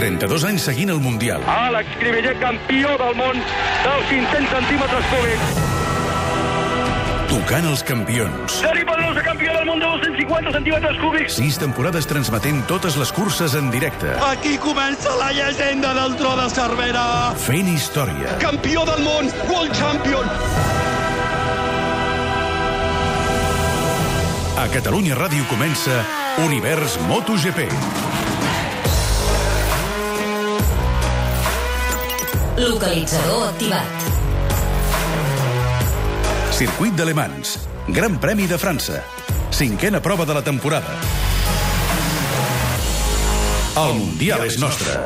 32 anys seguint el Mundial. Àlex Cribellé, campió del món dels 500 centímetres cúbics. Tocant els campions. Dani Pedrosa, campió del món de 250 centímetres cúbics. 6 temporades transmetent totes les curses en directe. Aquí comença la llegenda del Tro de Cervera. Fent història. Campió del món, World Champion. A Catalunya Ràdio comença Univers MotoGP. Localitzador activat. Circuit de Le Mans. Gran Premi de França. 5a prova de la temporada. El Mundial és nostre.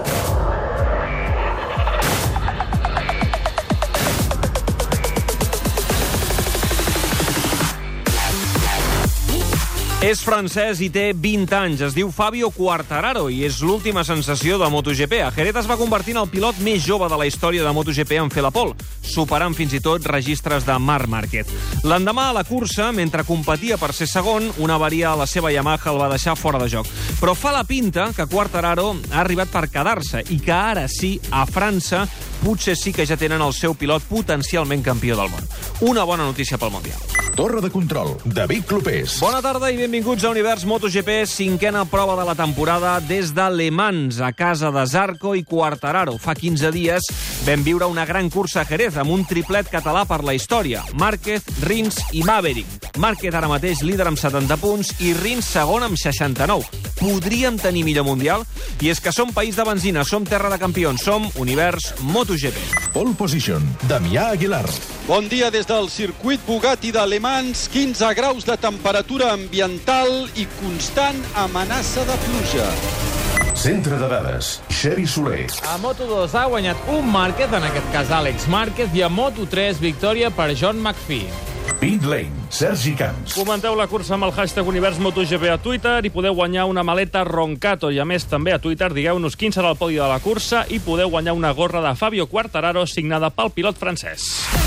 És francès i té 20 anys. Es diu Fabio Quartararo i és l'última sensació de MotoGP. A Jerez es va convertir en el pilot més jove de la història de MotoGP en fer la pole, superant fins i tot registres de Marc Márquez. L'endemà a la cursa, mentre competia per ser segon, una avaria a la seva Yamaha el va deixar fora de joc. Però fa la pinta que Quartararo ha arribat per quedar-se i que ara sí, a França, potser sí que ja tenen el seu pilot potencialment campió del món. Una bona notícia pel Mundial. Torre de control, David Clopés. Bona tarda i benvinguts a Univers MotoGP, 5a prova de la temporada des de Le Mans, a casa de Zarco i Quartararo. Fa 15 dies vam viure una gran cursa a Jerez amb un triplet català per la història. Márquez, Rins i Maverick. Márquez ara mateix líder amb 70 punts i Rins segon amb 69. Podríem tenir millor Mundial? I és que som país de benzina, som terra de campions, som Univers MotoGP. Pole position, Damià Aguilar. Bon dia des del circuit Bugatti de Le Mans. 15 graus de temperatura ambiental i constant amenaça de pluja. Centre de dades, Xevi Soler. A Moto2 ha guanyat un Márquez, en aquest cas Àlex Márquez, i a Moto3 victòria per John McPhee. Pit Lane, Sergi Camps. Comenteu la cursa amb el hashtag Univers MotoGP a Twitter i podeu guanyar una maleta Roncato. I a més, també a Twitter, digueu-nos quin serà el podi de la cursa i podeu guanyar una gorra de Fabio Quartararo signada pel pilot francès.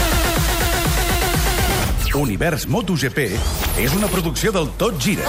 Univers MotoGP és una producció del Tot Gira.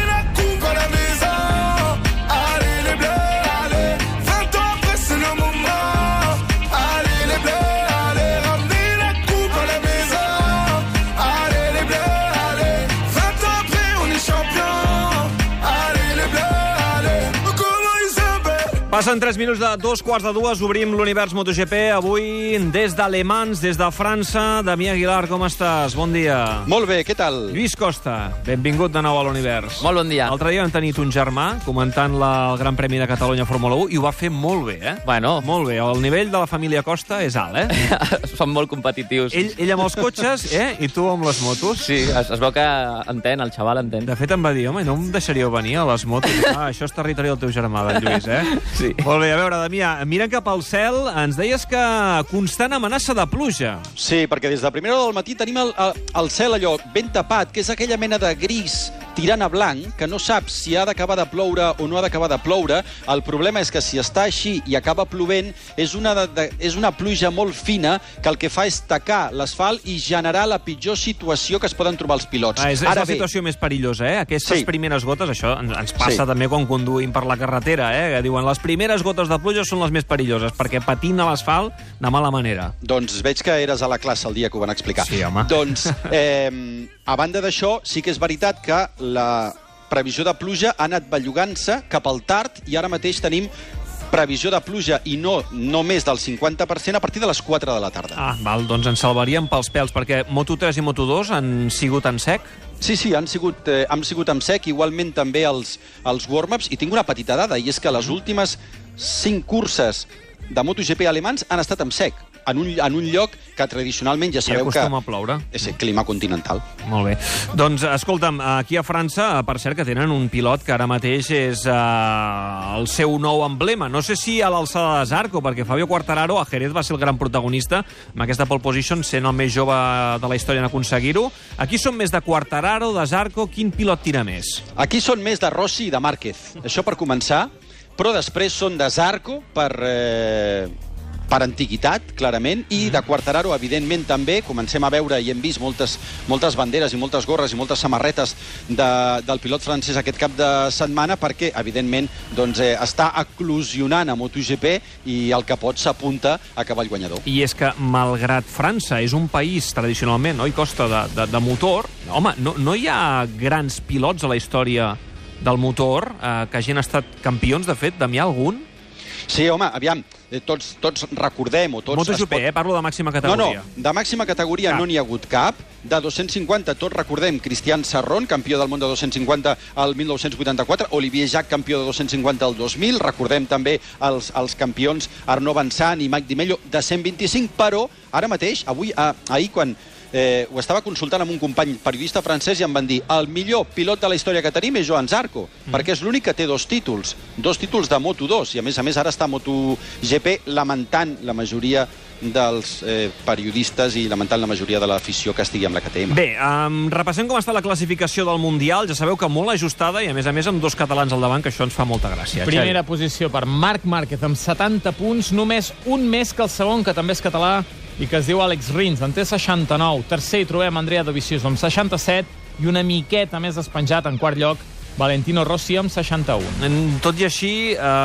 Passen 3 minuts de 2:15, obrim l'Univers MotoGP, avui des de Le Mans, des de França. Damià Aguilar, com estàs? Bon dia. Molt bé, què tal? Lluís Costa, benvingut de nou a l'Univers. Molt bon dia. L'altre dia vam tenir un germà comentant el Gran Premi de Catalunya Fórmula 1 i ho va fer molt bé, eh? Bueno. Molt bé, el nivell de la família Costa és alt, eh? Són molt competitius. Ell amb els cotxes, I tu amb les motos. Sí, es veu que entén, el xaval entén. De fet, em va dir, home, no em deixaríeu venir a les motos? Això és territori del teu germà, d'en Lluís, eh? Sí. Molt bé, a veure, Damià, mirant cap al cel, ens deies que constant amenaça de pluja. Sí, perquè des de primera hora del matí tenim el cel allò ben tapat, que és aquella mena de gris tirant a blanc, que no saps si ha d'acabar de ploure o no ha d'acabar de ploure. El problema és que si està així i acaba plovent, és una pluja molt fina que el que fa és tacar l'asfalt i generar la pitjor situació que es poden trobar els pilots. És la situació més perillosa, eh? Aquestes primeres gotes, això ens passa també quan conduïm per la carretera, que diuen les primeres gotes de pluja són les més perilloses, perquè patina l'asfalt de mala manera. Doncs veig que eres a la classe el dia que ho van explicar. Sí, home. Doncs, a banda d'això, sí que és veritat que la previsió de pluja ha anat bellugant-se cap al tard i ara mateix tenim previsió de pluja i no més del 50% a partir de les 4 de la tarda. Val, doncs ens salvaríem pels pèls, perquè Moto3 i Moto2 han sigut en sec? Sí, han sigut en sec, igualment també els warm-ups, i tinc una petita dada, i és que les últimes 5 curses de MotoGP alemans han estat en sec, en un lloc que tradicionalment ja sabeu que acostuma a ploure. És el clima continental. Molt bé. Doncs, escolta'm, aquí a França, per cert, que tenen un pilot que ara mateix és el seu nou emblema. No sé si a l'alçada de Zarco, perquè Fabio Quartararo a Jerez va ser el gran protagonista, amb aquesta pole position, sent el més jove de la història en aconseguir-ho. Aquí són més de Quartararo, de Zarco. Quin pilot tira més? Aquí són més de Rossi i de Márquez. Això per començar, però després són de Zarco per per antiguitat, clarament, i de Quartararo, evidentment, també. Comencem a veure i hem vist moltes banderes i moltes gorres i moltes samarretes del pilot francès aquest cap de setmana, perquè, evidentment, doncs, està eclosionant a MotoGP i el Capot s'apunta a cavall guanyador. I és que, malgrat França és un país tradicionalment, no, i costa de motor, home, no hi ha grans pilots a la història del motor que hagin estat campions, de fet, Damià, algun? Sí, home, aviam, tots recordem... MotoGP, parlo de màxima categoria. No, de màxima categoria no n'hi ha hagut cap. De 250, tots recordem, Cristian Sarron, campió del món de 250 al 1984, Olivier Jacques, campió de 250 al 2000, recordem també els campions Arnaud Vincent i Mike Di Meglio de 125, però ara mateix, ahir quan ho estava consultant amb un company periodista francès i em van dir el millor pilot de la història que tenim és Joan Zarco, perquè és l'únic que té dos títols de Moto2, i a més ara està a MotoGP, lamentant la majoria dels periodistes i lamentant la majoria de l'afició que estigui amb la KTM. Bé, repassem com està la classificació del Mundial. Ja sabeu que molt ajustada i, a més, amb dos catalans al davant, que això ens fa molta gràcia. Primera posició per Marc Márquez amb 70 punts, només un més que el segon, que també és català i que es diu Àlex Rins, en té 69. Tercer hi trobem Andrea Dovizioso amb 67 i una miqueta més despenjat en quart lloc Valentino Rossi amb 61. Tot i així,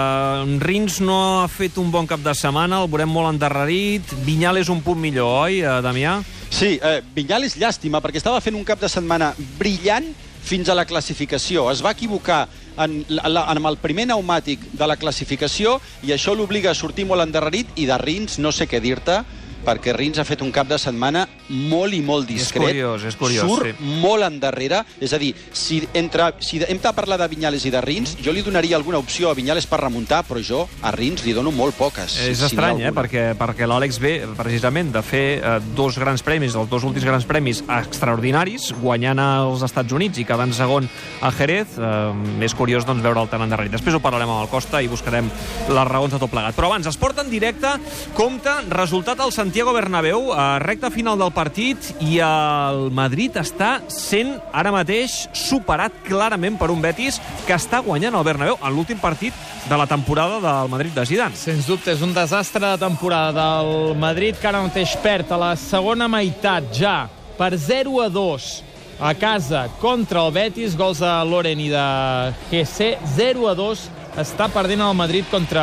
Rins no ha fet un bon cap de setmana, el veurem molt endarrerit. Viñales un punt millor, oi, Damià? Sí, Viñales llàstima, perquè estava fent un cap de setmana brillant fins a la classificació. Es va equivocar en el primer pneumàtic de la classificació i això l'obliga a sortir molt endarrerit, i de Rins no sé què dir-te, perquè Rins ha fet un cap de setmana molt i molt discret. És curiós, surt sí. Molt endarrere. És a dir, si hem de parlar de Viñales i de Rins, jo li donaria alguna opció a Viñales per remuntar, però jo a Rins li dono molt poques. És estrany, perquè l'Àlex ve precisament de fer dos grans premis, els dos últims grans premis extraordinaris, guanyant als Estats Units i quedant segon a Jerez. És curiós doncs, veure'l tan endarrerit. Després ho parlarem amb el Costa i buscarem les raons de tot plegat. Però abans, esport en directe, compte, resultat al Santiago Bernabéu, recta final del partit, i el Madrid està sent ara mateix superat clarament per un Betis que està guanyant el Bernabéu en l'últim partit de la temporada del Madrid de Zidane. Sens dubte, és un desastre de temporada del Madrid, que ara mateix perd a la segona meitat ja per 0-2 a casa contra el Betis, gols de Loren i de GC. 0-2 està perdent el Madrid contra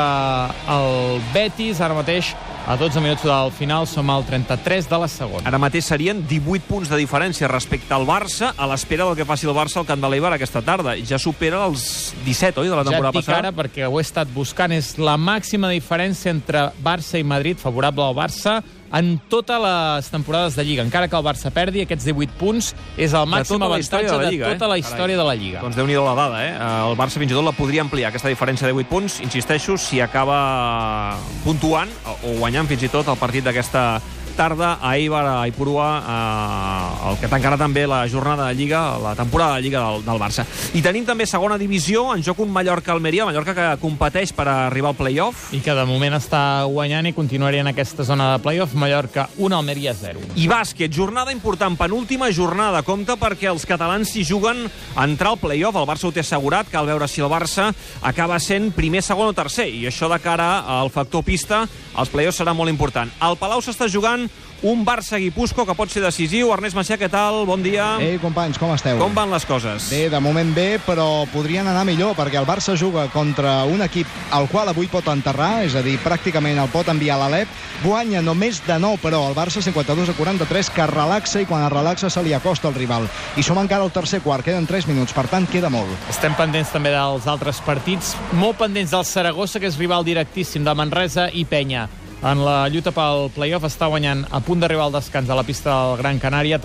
el Betis. Ara mateix, a 12 minuts del final, som al 33 de la segona. Ara mateix serien 18 punts de diferència respecte al Barça, a l'espera del que faci el Barça al Camp de l'Eibar aquesta tarda. Ja supera els 17, oi, de la temporada passada? Ja et dic ara, perquè ho he estat buscant, és la màxima diferència entre Barça i Madrid, favorable al Barça, en totes les temporades de Lliga. Encara que el Barça perdi, aquests 18 punts és el màxim avantatge de tota la història de la Lliga. Doncs Déu-n'hi-do la dada, El Barça fins i tot la podria ampliar, aquesta diferència de 18 punts, insisteixo, si acaba puntuant o guanyant fins i tot el partit d'aquesta tarda a Eibar, a Ipurua, el que tancarà també la jornada de Lliga, la temporada de Lliga del Barça. I tenim també segona divisió, en joc un Mallorca-Almeria, Mallorca que competeix per arribar al play-off. I que de moment està guanyant i continuaria en aquesta zona de play-off. Mallorca 1, Almeria 0. I bàsquet, jornada important, penúltima jornada. Compte perquè els catalans s'hi juguen a entrar al play-off. El Barça ho té assegurat, cal veure si el Barça acaba sent primer, segon o tercer. I això de cara al factor pista, els play-offs serà molt important. Al Palau s'està jugant un Barça-Guipusco que pot ser decisiu. Ernest Macià, què tal? Bon dia. Ei, companys, com esteu? Com van les coses? Bé, de moment bé, però podrien anar millor, perquè el Barça juga contra un equip al qual avui pot enterrar, és a dir, pràcticament el pot enviar a l'Alep. Guanya només de 9, però el Barça 52-43, que relaxa, i quan es relaxa se li acosta el rival. I som encara al tercer quart, queden 3 minuts, per tant queda molt. Estem pendents també dels altres partits, molt pendents del Saragossa, que és rival directíssim de Manresa i Penya. En la lluita pel play-off està guanyant a punt d'arribar al descans a la pista del Gran Canària,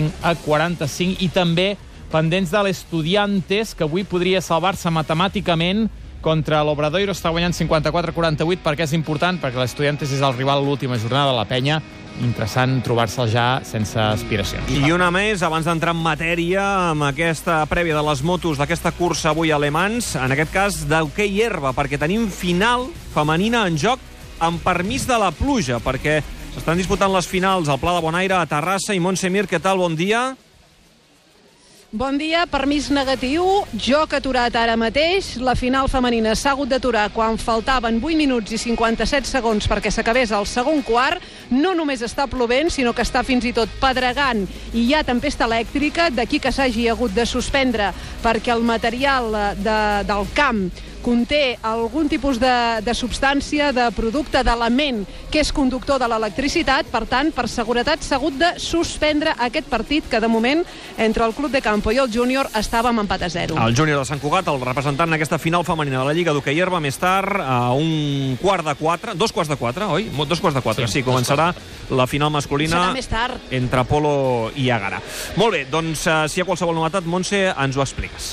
35-45, i també pendents de l'Estudiantes, que avui podria salvar-se matemàticament contra l'Obradoiro. Està guanyant 54-48, perquè és important, perquè l'Estudiantes és el rival a l'última jornada de la Penya. Interessant trobar-se'l ja sense aspiracions. I una més, abans d'entrar en matèria amb aquesta prèvia de les motos d'aquesta cursa avui a Le Mans, en aquest cas d'hoquei herba, perquè tenim final femenina en joc amb permís de la pluja, perquè s'estan disputant les finals al Pla de Bonaire, a Terrassa. I Montse Mir, què tal? Bon dia. Bon dia, permís negatiu, joc aturat ara mateix, la final femenina s'ha hagut d'aturar quan faltaven 8 minuts i 57 segons perquè s'acabés el segon quart. No només està plovent, sinó que està fins i tot pedregant i hi ha tempesta elèctrica, d'aquí que s'hagi hagut de suspendre perquè el material del camp conté algun tipus de substància, de producte, d'element que és conductor de l'electricitat. Per tant, per seguretat s'ha hagut de suspendre aquest partit que de moment entre el Club de Campo i el Júnior estava amb empat a 0. El Júnior de Sant Cugat, el representant en aquesta final femenina de la Lliga d'Hoquei Herba, més tard, a dos quarts de quatre, oi? Dos quarts de quatre, sí, començarà la final masculina entre Polo i Àgara. Molt bé, doncs si hi ha qualsevol novetat, Montse, ens ho expliques.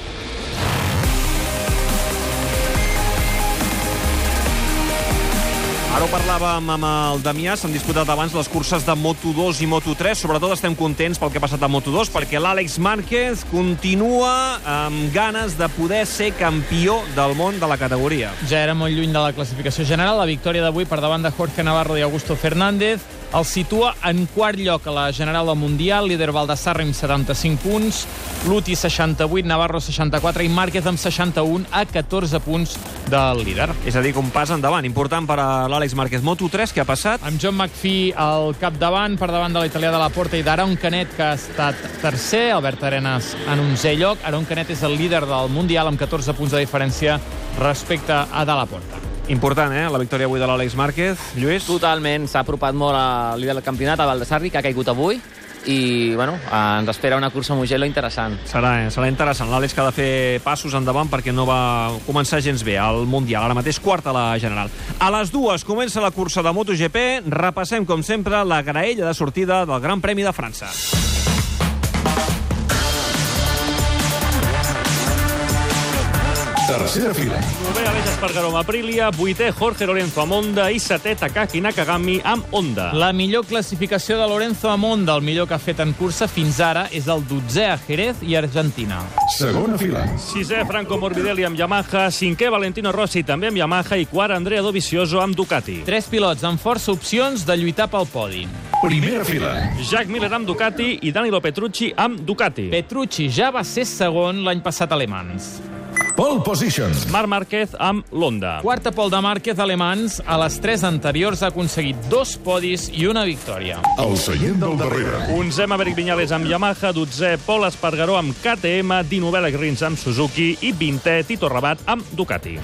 Ara ho parlàvem amb el Damià, s'han disputat abans les curses de Moto2 i Moto3, sobretot estem contents pel que ha passat a Moto2, perquè l'Àlex Márquez continua amb ganes de poder ser campió del món de la categoria. Ja era molt lluny de la classificació general, la victòria d'avui per davant de Jorge Navarro i Augusto Fernández el situa en quart lloc a la general del Mundial, líder Baldassarri amb 75 punts, Luti 68, Navarro 64 i Márquez amb 61 a 14 punts del líder. És a dir, un pas endavant, important per a l'Àlex Márquez. Moto3, què ha passat? Amb John McPhee al capdavant, per davant de l'italià de la Porta i d'Aaron Canet, que ha estat tercer, Albert Arenas en 11è lloc. Aaron Canet és el líder del Mundial amb 14 punts de diferència respecte a de la Porta. Important, la victòria avui de l'Àlex Márquez. Lluís? Totalment, s'ha apropat molt al líder del campionat, a Baldassarri, que ha caigut avui, i bueno, ens espera una cursa Mugello interessant. Serà interessant. L'Àlex que ha de fer passos endavant perquè no va començar gens bé al Mundial. Ara mateix quart a la general. A les 2 comença la cursa de MotoGP. Repassem, com sempre, la graella de sortida del Gran Premi de França. Tercera fila. Novè Aleix Espargaró amb Aprilia, 8è Jorge Lorenzo amb Honda i 7è Takaki Nakagami amb Honda. La millor classificació de Lorenzo amb Honda, el millor que ha fet en cursa fins ara, és el 12è a Jerez i Argentina. Segona fila. 6è Franco Morbidelli amb Yamaha, 5è Valentino Rossi també amb Yamaha i quart Andrea Dovizioso amb Ducati. 3 pilots amb força opcions de lluitar pel podi. Primera fila. Jack Miller amb Ducati i Danilo Petrucci amb Ducati. Petrucci ja va ser segon l'any passat a Le Mans. Pole position. Marc Márquez amb l'Honda. Quarta pole de Márquez a Le Mans. A les 3 anteriors ha aconseguit 2 podis i una victòria. El seient del darrere. 11è Maverick Viñales amb Yamaha, 12è Pol Espargaró amb KTM, 19è Alex Rins amb Suzuki i 20è Tito Rabat amb Ducati.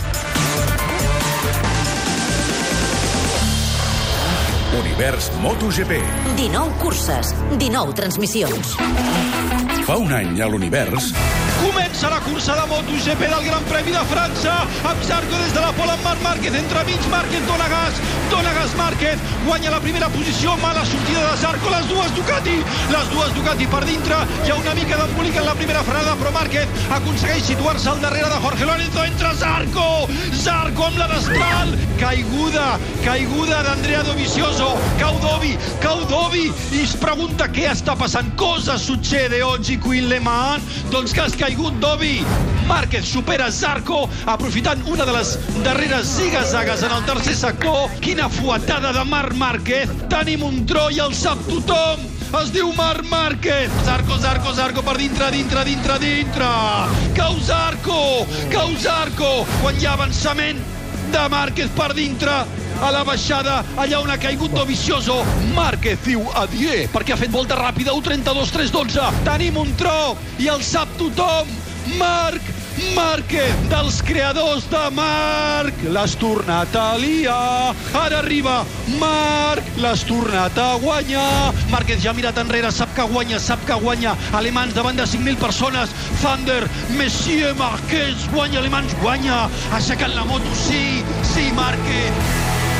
Univers MotoGP. 19 curses, 19 transmissions. Fa un any a l'Univers... Comença la cursa de MotoGP del Gran Premi de França, amb Zarco des de la pole amb Marc Márquez, entremig Márquez dona gas Márquez, guanya la primera posició, mala sortida de Zarco, les dues Ducati per dintre, hi ha una mica d'embolic en la primera frenada, però Márquez aconsegueix situar-se al darrere de Jorge Lorenzo, entra Zarco amb la destral, caiguda d'Andrea Dovizioso, cau Dovi, i es pregunta què està passant, cosa succede oggi qui in Le Mans, doncs que has caigut Dovi. Márquez supera Zarco, aprofitant una de les darreres ziga-zagues en el tercer sector. Quina fuetada de Marc Márquez. Tenim un tro i el sap tothom. Es diu Marc Márquez. Zarco per dintre. Cau Zarco. Quan hi ha avançament de Márquez per dintre, a la baixada, allà on ha caigut Dovizioso. Márquez diu adieu, perquè ha fet volta ràpida, 1:32.312. Tenim un tro i el sap tothom. Marc Márquez, dels creadors de Marc. L'has tornat a liar. Ara arriba Marc, l'has tornat a guanyar. Márquez ja ha mirat enrere, sap que guanya. Alemans davant de 5.000 persones. Thunder, Messier Márquez, guanya Alemans, guanya. Aixecant la moto, sí, Márquez.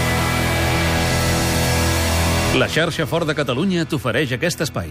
La xarxa Ford de Catalunya t'ofereix aquest espai.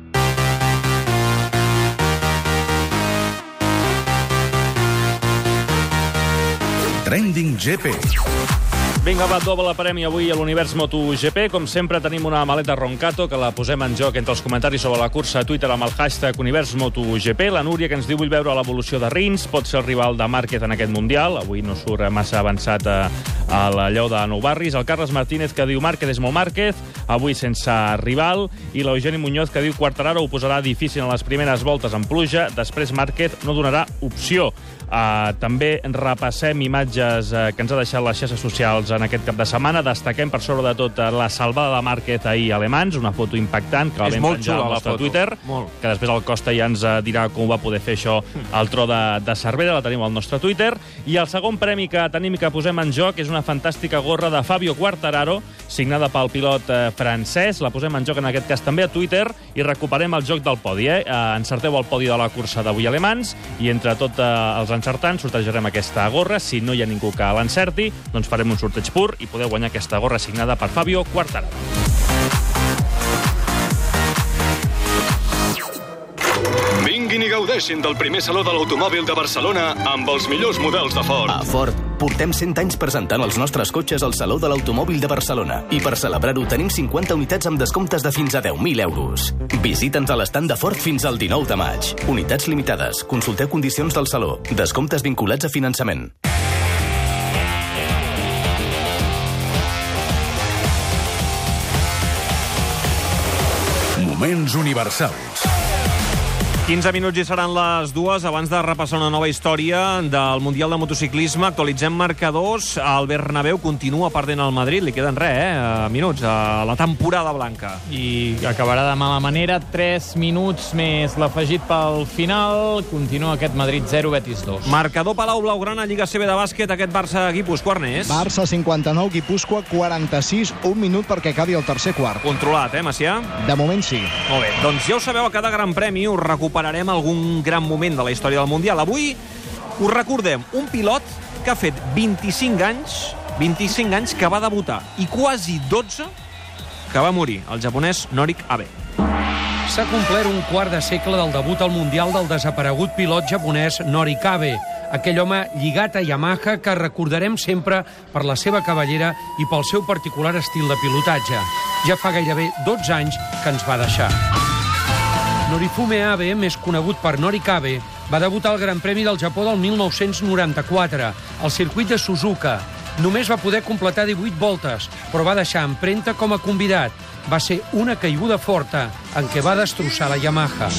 Trending GP. Vinga, va, doble premi avui a l'Univers MotoGP. Com sempre, tenim una maleta Roncato, que la posem en joc entre els comentaris sobre la cursa a Twitter amb el hashtag Univers MotoGP. La Núria, que ens diu, vull veure l'evolució de Rins, pot ser el rival de Márquez en aquest Mundial. Avui no surt massa avançat a la Lleó de Nou Barris. El Carles Martínez, que diu Márquez és molt Márquez, avui sense rival. I l'Eugeni Muñoz, que diu Quartararo ho posarà difícil en les primeres voltes en pluja, després Márquez no donarà opció. També repassem imatges que ens ha deixat les xarxes socials en aquest cap de setmana. Destaquem per sobre de tot la salvada de Márquez ahir a Le Mans, una foto impactant que la vam penjar al nostre Twitter, que després el Costa ja ens dirà com va poder fer això al tro de Cervera, la tenim al nostre Twitter. I el segon premi que tenim i que posem en joc és una fantàstica gorra de Fabio Quartararo, signada pel pilot francès. La posem en joc en aquest cas també a Twitter i recuperem el joc del podi. Encerteu el podi de la cursa d'avui a Le Mans i entre tots els encertants sortejarem aquesta gorra. Si no hi ha ningú que l'encerti, doncs farem un sorteig pur i podeu guanyar aquesta gorra signada per Fabio Quartararo. Vinguin i gaudeixin del primer Saló de l'Automòbil de Barcelona amb els millors models de Ford. A Ford portem 100 anys presentant els nostres cotxes al Saló de l'Automòbil de Barcelona i per celebrar-ho tenim 50 unitats amb descomptes de fins a 10.000 euros. Visita'ns a l'estand de Ford fins al 19 de maig. Unitats limitades. Consulteu condicions del Saló. Descomptes vinculats a finançament. Moments universals. 15 minuts i seran les 2. Abans de repassar una nova història del Mundial de Motociclisme, actualitzem marcadors. El Bernabéu continua perdent al Madrid. Li queden minuts a la temporada blanca. I acabarà de mala manera. 3 minuts més l'afegit pel final. Continua aquest Madrid 0, Betis 2. Marcador Palau Blaugrana, Lliga CB de bàsquet, aquest Barça-Guipúscoa, Ernest. Barça 59, Guipúscoa 46, un minut perquè acabi el tercer quart. Controlat, Macià? De moment sí. Molt bé, doncs ja ho sabeu, a cada Gran Premi us recuperarem algun gran moment de la història del Mundial. Avui us recordem un pilot que ha fet 25 anys que va debutar i quasi 12 que va morir, el japonès Norik Abe. S'ha complert un quart de segle del debut al Mundial del desaparegut pilot japonès Norik Abe, aquell home lligat a Yamaha que recordarem sempre per la seva cabellera i pel seu particular estil de pilotatge. Ja fa gairebé 12 anys que ens va deixar. Norifume Abe, més conegut per Norik Abe, va debutar al Gran Premi del Japó del 1994, al circuit de Suzuka. Només va poder completar 18 voltes, però va deixar empremta com a convidat. Va ser una caiguda forta en què va destrossar la Yamaha.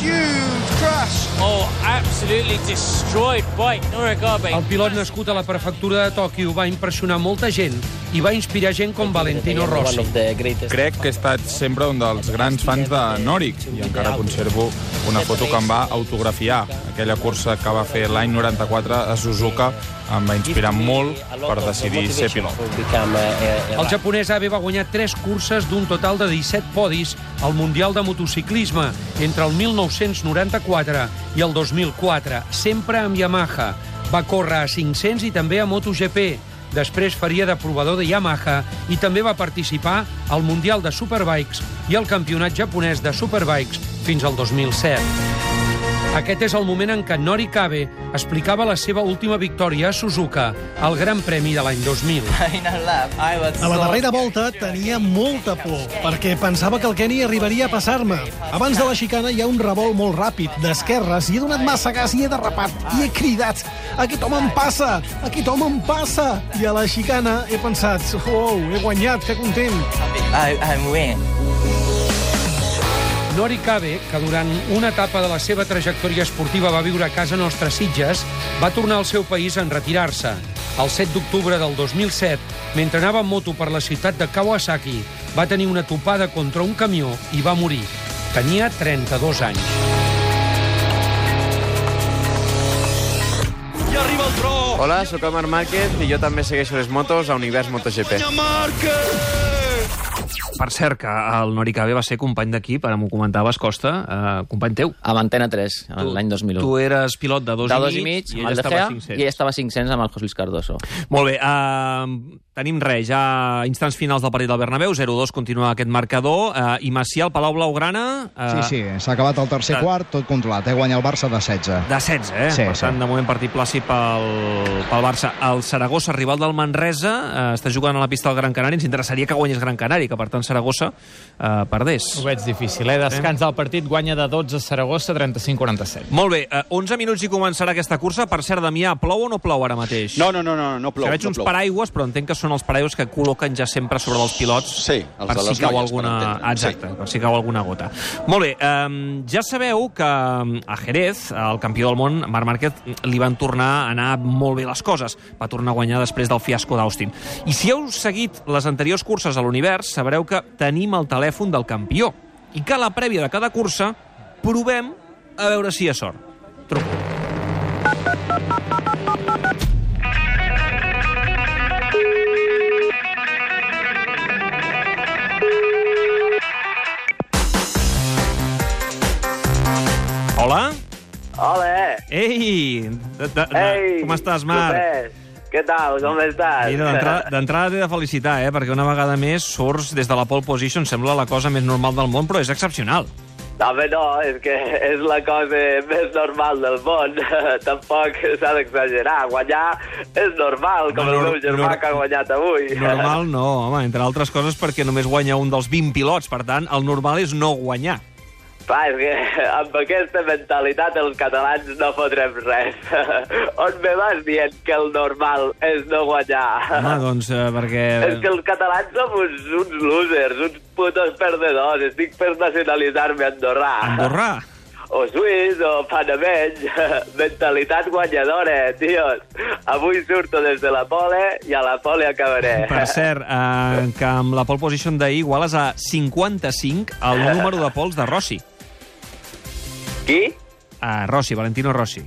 El pilot nascut a la prefectura de Tòquio va impressionar molta gent i va inspirar gent com Valentino Rossi. Crec que he estat sempre un dels grans fans de Norik i encara conservo una foto que em va autografiar. Aquella cursa que va fer l'any 94 a Suzuka em va inspirar molt per decidir ser pilot. El japonès Abe va guanyar 3 curses d'un total de 17 podis al Mundial de Motociclisme entre el 1994 i el 2004, sempre amb Yamaha. Va córrer a 500 i també a MotoGP. Després faria de provador de Yamaha i també va participar al Mundial de Superbikes i al Campionat japonès de Superbikes fins al 2007. Aquest és el moment en què Norik Abe explicava la seva última victòria a Suzuka, al Gran Premi de l'any 2000. A la darrera volta tenia molta por, perquè pensava que el Kenny arribaria a passar-me. Abans de la xicana hi ha un revolt molt ràpid, d'esquerres, i he donat massa gas i he derrapat, i he cridat: aquest home em passa! Aquest home em passa! I a la xicana he pensat: oh, he guanyat, que content! I'm win. Norik Abe, que durant una etapa de la seva trajectòria esportiva va viure a casa nostra Sitges, va tornar al seu país en retirar-se. El 7 d'octubre del 2007, mentre anava en moto per la ciutat de Kawasaki, va tenir una topada contra un camió i va morir. Tenia 32 anys. I arriba el tro! Hola, sóc el Marc Márquez i jo també segueixo les motos a Univers MotoGP. Per cert, que el Norik Abe va ser company d'equip, ara m'ho comentaves, Costa, company teu. A Antena 3, l'any 2001. Tu eres pilot de 2,5 i ell estava a 500. I ell estava a 500 amb el José Luis Cardoso. Molt bé, tenim res, ja instants finals del partit del Bernabéu, 0-2 continua aquest marcador, i Macià, el Palau Blaugrana... Sí, s'ha acabat el tercer quart, tot controlat, guanya el Barça de 16. De 16, Sí, per tant, de moment partit plàcid pel Barça. El Saragossa, rival del Manresa, està jugant a la pista del Gran Canari, ens interessaria que guanyés Gran Canari, que per tant Saragossa perdés. Ho veig difícil, Descans del partit, guanya de 12 Saragossa, 35-47. Molt bé, 11 minuts i començarà aquesta cursa. Per cert, Damià, plou o no plou ara mateix? No plou. Que veig uns paraigües, però entenc que són els paraigües que col·loquen ja sempre sobre els pilots. Sí, els per de les si cau noies, alguna... per entendre. Exacte, per si cau alguna gota. Molt bé, ja sabeu que a Jerez, el campió del món, Marc Márquez, li van tornar a anar molt bé les coses. Va tornar a guanyar després del fiasco d'Austin. I si heu seguit les anteriors curses a l'univers, sabreu que tenim el telèfon del campió i que a la prèvia de cada cursa provem a veure si hi ha sort. Truco. Hola? Hola! Ei! Com estàs, Marc? Què tal, com estàs? D'entrada t'he de felicitar, perquè una vegada més surts des de la pole position, sembla la cosa més normal del món, però és excepcional. Home, no, és que és la cosa més normal del món. Tampoc s'ha d'exagerar. Guanyar és normal, com el meu germà que ha guanyat avui. Normal no, home, entre altres coses perquè només guanya un dels 20 pilots, per tant, el normal és no guanyar. Clar, és que amb aquesta mentalitat els catalans no fotrem res. On me vas dient que el normal és no guanyar? Home, doncs, perquè... És que els catalans som uns losers, uns putos perdedors. Estic per nacionalitzar-me andorrà. Andorrà? O suís, o panameny. Mentalitat guanyadora, tios. Avui surto des de la pole i a la pole acabaré. Per cert, que amb la pole position d'ahir iguales a 55 el número de pols de Rossi. Qui? Rossi, Valentino Rossi.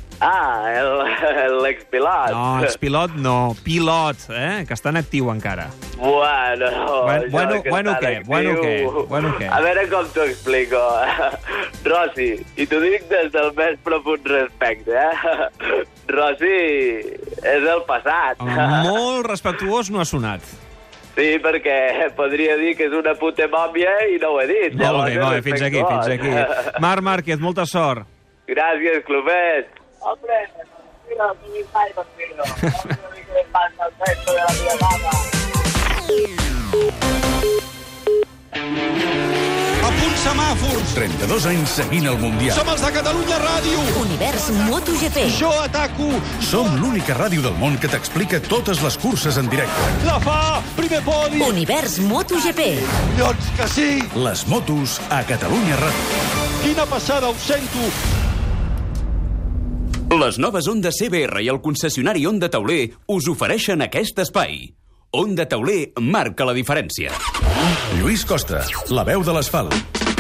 L'expilot. No, expilot no, pilot, que està en actiu encara. Bueno, què? A veure com t'ho explico. Rossi, i t'ho dic des del més profund respecte, Rossi és el passat. Molt respectuós no ha sonat. Sí, perquè podria dir que és una puta mòmia i no ho he dit. Molt bé, fins aquí. Marc Márquez, molta sort. Gràcies, clubet. Hombre, mira, tu mi fai, contigo. Hombre, que passa el resto de la mia mama. A punt semàfors. 32 anys seguint el Mundial. Som els de Catalunya Ràdio. Univers MotoGP. Jo ataco. Som l'única ràdio del món que t'explica totes les curses en directe. La fa, primer podi. Univers MotoGP. Doncs que sí. Les motos a Catalunya Ràdio. Quina passada, ho sento. Les noves Honda CBR i el concessionari Honda Tauler us ofereixen aquest espai. Honda Tauler marca la diferència. Lluís Costa, la veu de l'asfalt.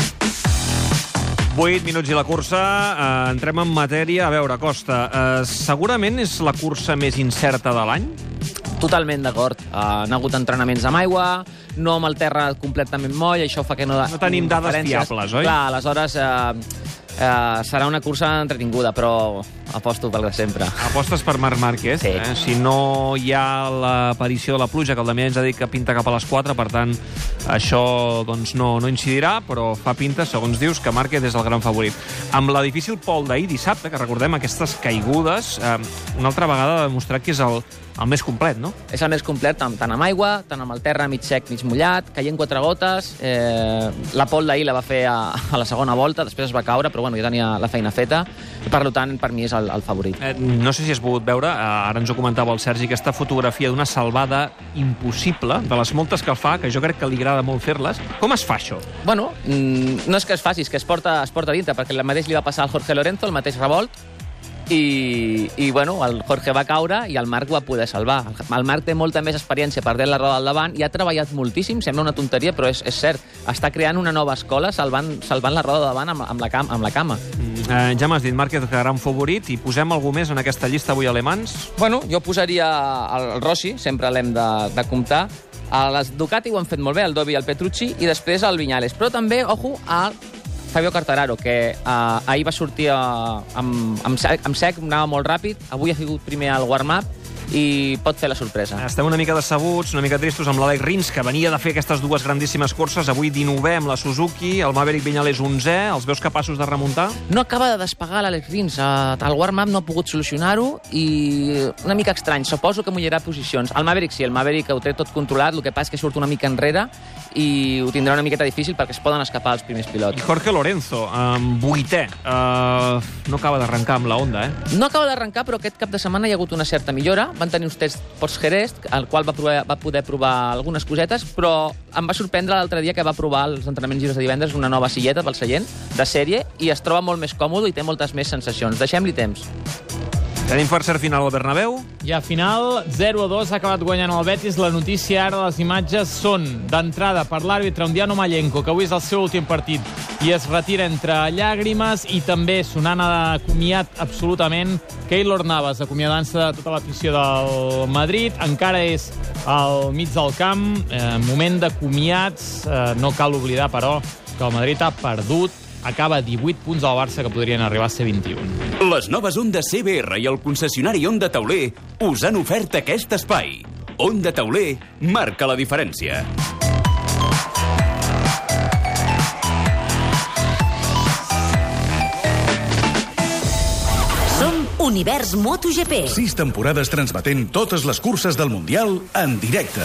8 minuts i la cursa. Entrem en matèria. A veure, Costa, segurament és la cursa més incerta de l'any? Totalment d'acord. Han hagut entrenaments amb aigua, no amb el terra completament moll, això fa que no... No tenim dades fiables, oi? Clar, aleshores serà una cursa entretinguda, però aposto pel de sempre. Apostes per Marc Márquez. Sí. Si no hi ha l'aparició de la pluja, que el Damià ens ha dit que pinta cap a les 4, per tant, això doncs, no incidirà, però fa pinta, segons dius, que Márquez és el gran favorit. Amb la difícil pole d'ahir dissabte, que recordem aquestes caigudes, una altra vegada ha demostrat que és el més complet, no? És el més complet, tant amb aigua, tant amb el terra mig sec, mig mullat, caient 4 gotes. La pole d'ahir la va fer a la segona volta, després es va caure, però bueno, ja tenia la feina feta. I per tant, per mi és el favorit. No sé si has pogut veure, ara ens ho comentava el Sergi, aquesta fotografia d'una salvada impossible, de les moltes que el fa, que jo crec que li agrada molt fer-les. Com es fa això? Bueno, no és que es faci, és que es porta dintre, perquè el mateix li va passar al Jorge Lorenzo, el mateix revolt, i bueno, el Jorge va caure i el Marc va poder salvar. El Marc té molta més experiència perdent la roda al davant i ha treballat moltíssim, sembla una tonteria, però és cert. Està creant una nova escola salvant la roda davant amb la cama. Ja m'has dit, Márquez, que gran favorit, i posem algú més en aquesta llista avui alemans? Bueno, jo posaria el Rossi, sempre l'hem de comptar. A les Ducati ho han fet molt bé, el Dovi i el Petrucci, i després el Viñales. Però també, ojo, al Fabio Quartararo, que ahir va sortir amb sec, anava molt ràpid, avui ha sigut primer al warm-up i pot fer la sorpresa. Estem una mica decebuts, una mica tristos amb l'Alex Rins, que venia de fer aquestes dues grandíssimes curses, avui 19è amb la Suzuki, el Maverick Viñales 11è, els veus capaços de remuntar? No acaba de despegar l'Alex Rins, el warm-up no ha pogut solucionar-ho i una mica estrany, suposo que mullarà posicions. El Maverick sí, el Maverick ho té tot controlat, el que passa és que surt una mica enrere i ho tindrà una miqueta difícil perquè es poden escapar els primers pilots. I Jorge Lorenzo, amb 8è, no acaba d'arrencar amb la Honda, No acaba d'arrencar, però aquest cap de setmana hi ha hagut una certa millora. Van tenir uns tests post-Jerez, al qual va poder provar algunes cosetes, però em va sorprendre l'altre dia que va provar els entrenaments lliures de divendres una nova silleta pel seient de sèrie i es troba molt més còmode i té moltes més sensacions. Deixem-li temps. Tenim per cert final al Bernabéu. I a final, 0-2, ha acabat guanyant el Betis. La notícia ara, les imatges són d'entrada per l'àrbitre Undiano Mallenco, que avui és el seu últim partit i es retira entre llàgrimes, i també sonant a comiat absolutament Keylor Navas, acomiadant-se de tota l'afició del Madrid. Encara és al mig del camp, moment de comiats. No cal oblidar, però, que el Madrid ha perdut. Acaba 18 punts al Barça, que podrien arribar a ser 21. Les noves Honda CBR i el concessionari Honda Tauler us han ofert aquest espai. Honda Tauler marca la diferència. Som Univers MotoGP. 6 temporades transmetent totes les curses del Mundial en directe.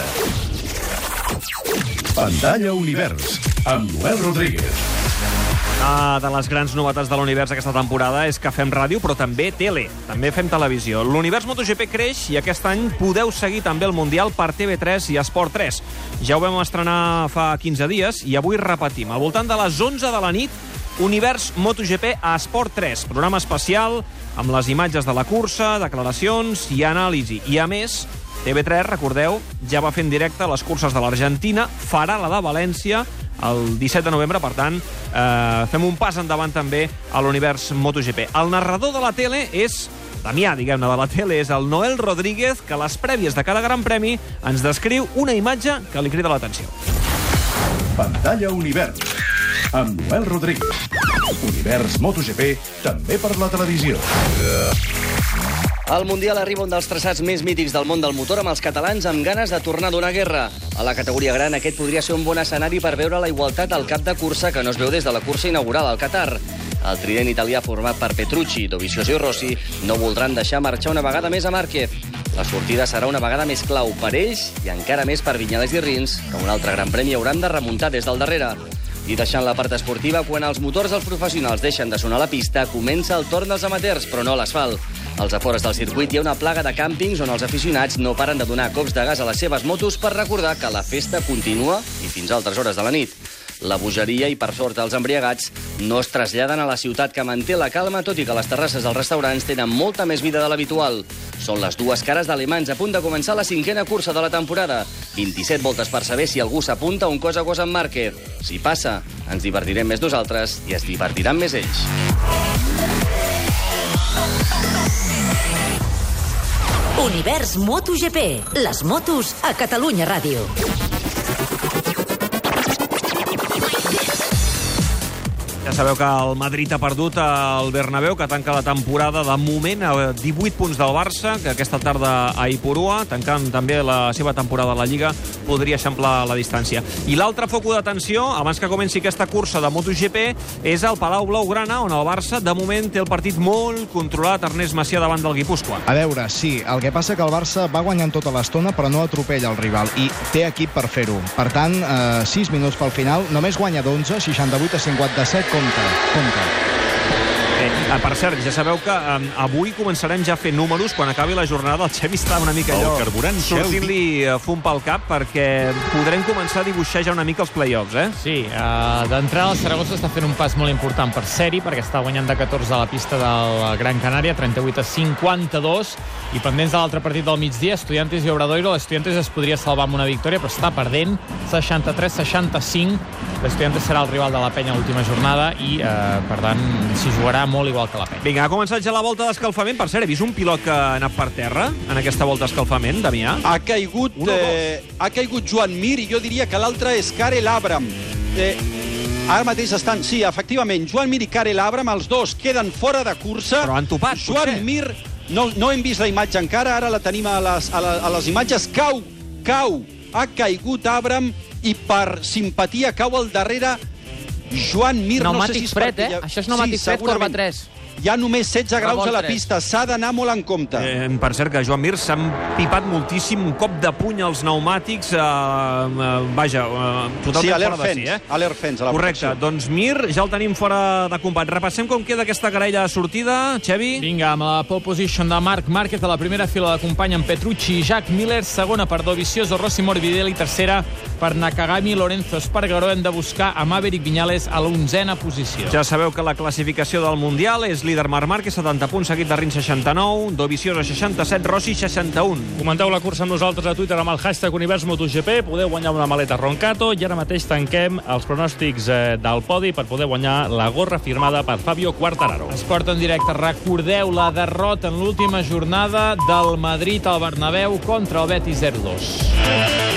Pantalla Univers, amb Noel Rodríguez. Una de les grans novetats de l'Univers aquesta temporada és que fem ràdio, però també tele. També fem televisió. L'Univers MotoGP creix i aquest any podeu seguir també el Mundial per TV3 i Esport 3. Ja ho vam estrenar fa 15 dies i avui repetim. Al voltant de les 11 de la nit, Univers MotoGP a Esport 3. Programa especial amb les imatges de la cursa, declaracions i anàlisi. I a més, TV3, recordeu, ja va fer en directe les curses de l'Argentina, farà la de València el 17 de novembre, per tant, fem un pas endavant també a l'Univers MotoGP. El narrador de la tele és, Damià, diguem-ne, de la tele, és el Noel Rodríguez, que a les prèvies de cada Gran Premi ens descriu una imatge que li crida l'atenció. Pantalla Univers, amb Noel Rodríguez. Univers MotoGP, també per la televisió. El Mundial arriba un dels traçats més mítics del món del motor, amb els catalans amb ganes de tornar a donar guerra. A la categoria gran, aquest podria ser un bon escenari per veure la igualtat al cap de cursa que no es veu des de la cursa inaugural al Qatar. El trident italià format per Petrucci, Dovizioso i Rossi no voldran deixar marxar una vegada més a Márquez. La sortida serà una vegada més clau per ells i encara més per Viñales i Rins, que un altre gran premi hauran de remuntar des del darrere. I deixant la part esportiva, quan els motors dels professionals deixen de sonar a la pista, comença el torn dels amateurs, però no a l'asfalt. Als afores del circuit hi ha una plaga de càmpings on els aficionats no paren de donar cops de gas a les seves motos per recordar que la festa continua i fins a altres hores de la nit. La bogeria i, per sort, els embriagats no es traslladen a la ciutat, que manté la calma, tot i que les terrasses dels restaurants tenen molta més vida de l'habitual. Són les dues cares d'alemans a punt de començar la 5a cursa de la temporada. 27 voltes per saber si algú s'apunta un cos a cos amb Márquez. Si passa, ens divertirem més nosaltres i es divertiran més ells. Univers MotoGP. Les motos a Catalunya Ràdio. Ja sabeu que el Madrid ha perdut al Bernabéu, que tanca la temporada de moment a 18 punts del Barça, que aquesta tarda a Ipurua, tancant també la seva temporada a la Lliga, podria eixamplar la distància. I l'altre foc d'atenció, abans que comenci aquesta cursa de MotoGP, és el Palau Blaugrana, on el Barça, de moment, té el partit molt controlat. Ernest Macià davant del Guipúscoa. A veure, sí, el que passa que el Barça va guanyant tota l'estona, però no atropella el rival, i té equip per fer-ho. Per tant, 6 minuts pel final, només guanya d'11, 68 a 57, compte. Per cert, ja sabeu que avui començarem ja a fer números. Quan acabi la jornada, el Xevi està una mica allò sortint-li fum pel cap, perquè podrem començar a dibuixar ja una mica els play-offs, eh? Sí, d'entrada el Saragossa està fent un pas molt important per sèrie, perquè està guanyant de 14 a la pista del Gran Canària, 38 a 52, i pendents de l'altre partit del migdia, Estudiantes i Obradoiro. L'Estudiantes es podria salvar amb una victòria, però està perdent 63-65. L'Estudiantes serà el rival de la Penya a l'última jornada i, per tant, s'hi jugarà molt igual que la Penya. Vinga, ha començat ja la volta d'escalfament. Per cert, he vist un pilot que ha anat per terra en aquesta volta d'escalfament, Damià? Ha caigut Joan Mir i jo diria que l'altre és Karel Abram. Ara mateix estan... Sí, efectivament, Joan Mir i Karel Abram, els dos queden fora de cursa. Però han topat, Joan Mir no hem vist la imatge encara, ara la tenim a les imatges. Cau, ha caigut Abram i per simpatia cau al darrere Joan Mir. Pneumàtic fred, Això és pneumàtic fred, corba 3. Hi ha només 16 graus a la pista, s'ha d'anar molt en compte. Per cert, que Joan Mir s'ha pipat moltíssim, un cop de puny als pneumàtics, totalment fora de si. A l'Airfence, a la correcte, doncs Mir ja el tenim fora de combat. Repassem com queda aquesta graella de sortida, Xevi. Vinga, amb la pole position de Marc Márquez a la primera fila d'acompanyen Petrucci i Jack Miller, segona per Dovizioso, Rossi Morbidelli, tercera per Nakagami, Lorenzo Espargaró. Hem de buscar a Maverick Viñales a l'11a posició. Ja sabeu que la classificació del Mundial és líder Marc Márquez, 70 punts, seguit de Rins 69, Dovizioso 67, Rossi 61. Comenteu la cursa amb nosaltres a Twitter amb el hashtag Univers MotoGP, podeu guanyar una maleta Roncato i ara mateix tanquem els pronòstics del podi per poder guanyar la gorra firmada per Fabio Quartararo. Esport en directe. Recordeu la derrota en l'última jornada del Madrid al Bernabéu contra el Betis 0-2.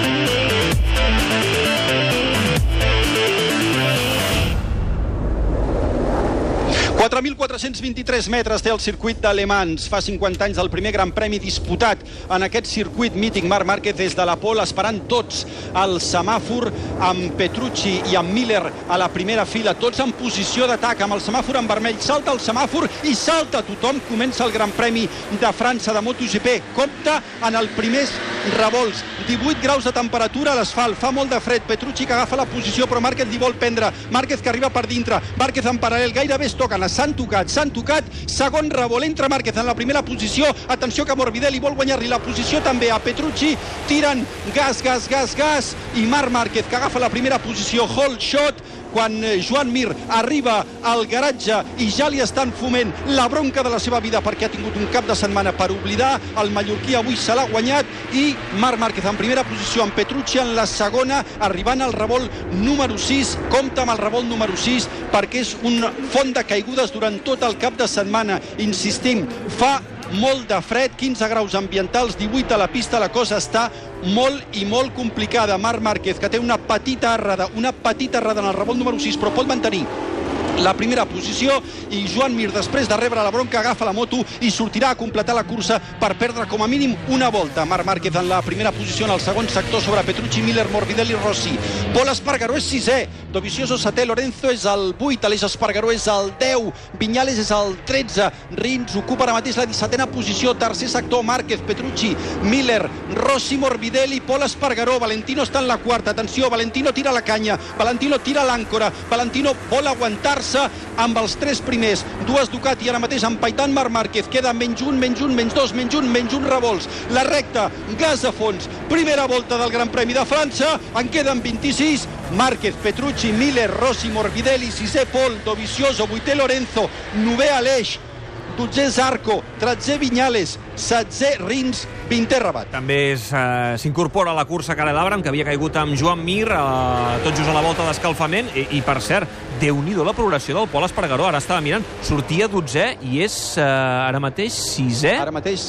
4.423 metres té el circuit de Le Mans. Fa 50 anys del primer Gran Premi disputat en aquest circuit mític. Marc Márquez des de la pole esperant tots al semàfor, amb Petrucci i amb Miller a la primera fila, tots en posició d'atac, amb el semàfor en vermell. Salta el semàfor i salta tothom. Comença el Gran Premi de França de MotoGP. Compta en els primers revolts. 18 graus de temperatura a l'asfalt. Fa molt de fred. Petrucci que agafa la posició, però Márquez li vol prendre. Márquez que arriba per dintre. Márquez en paral·lel. Gairebé es toquen. S'han tocat. Segon revolt. Entra Márquez en la primera posició. Atenció que Morbidelli vol guanyar-li la posició també a Petrucci. Tiren gas. I Marc Márquez que agafa la primera posició. Hold shot. Quan Joan Mir arriba al garatge i ja li estan foment la bronca de la seva vida perquè ha tingut un cap de setmana per oblidar. El mallorquí avui se l'ha guanyat i Marc Márquez en primera posició, amb Petrucci en la segona, arribant al revolt número 6. Compta amb el revolt número 6 perquè és un font de caigudes durant tot el cap de setmana. Insistim, fa molt de fred, 15 graus ambientals, 18 a la pista. La cosa està molt i molt complicada. Marc Márquez, que té una petita errada en el revolt número 6, però pot mantenir la primera posició, i Joan Mir, després de rebre la bronca, agafa la moto i sortirà a completar la cursa per perdre com a mínim una volta. Marc Márquez en la primera posició, en el segon sector sobre Petrucci, Miller, Morbidelli, Rossi. Pol Espargaró és 6è, Dovizioso 7è, Lorenzo és el 8, Aleix Espargaró és el 10, Viñales és el 13, Rins ocupa ara mateix la 17a posició, tercer sector, Márquez, Petrucci, Miller, Rossi, Morbidelli, Pol Espargaró. Valentino està en la quarta, atenció, Valentino tira la canya, Valentino tira l'àncora, Valentino vol aguantar amb els tres primers, dues Ducati ara mateix empaitant Marc Márquez. Queda menys un, menys un revolts. La recta, gas a fons, primera volta del Gran Premi de França, en queden 26. Márquez, Petrucci, Miller, Rossi, Morbidelli, 6è Pol, Dovizioso, 8è Lorenzo, 9è Aleix, 12è Zarco, 13è Viñales, 16è Rins, 20è Rabat. També s'incorpora a la cursa Karel Abram, que havia caigut amb Joan Mir tot just a la volta d'escalfament, i per cert, déu-n'hi-do la progressió del Pol Espargaró. Ara estava mirant, sortia 12è i és ara mateix 6è. Ara mateix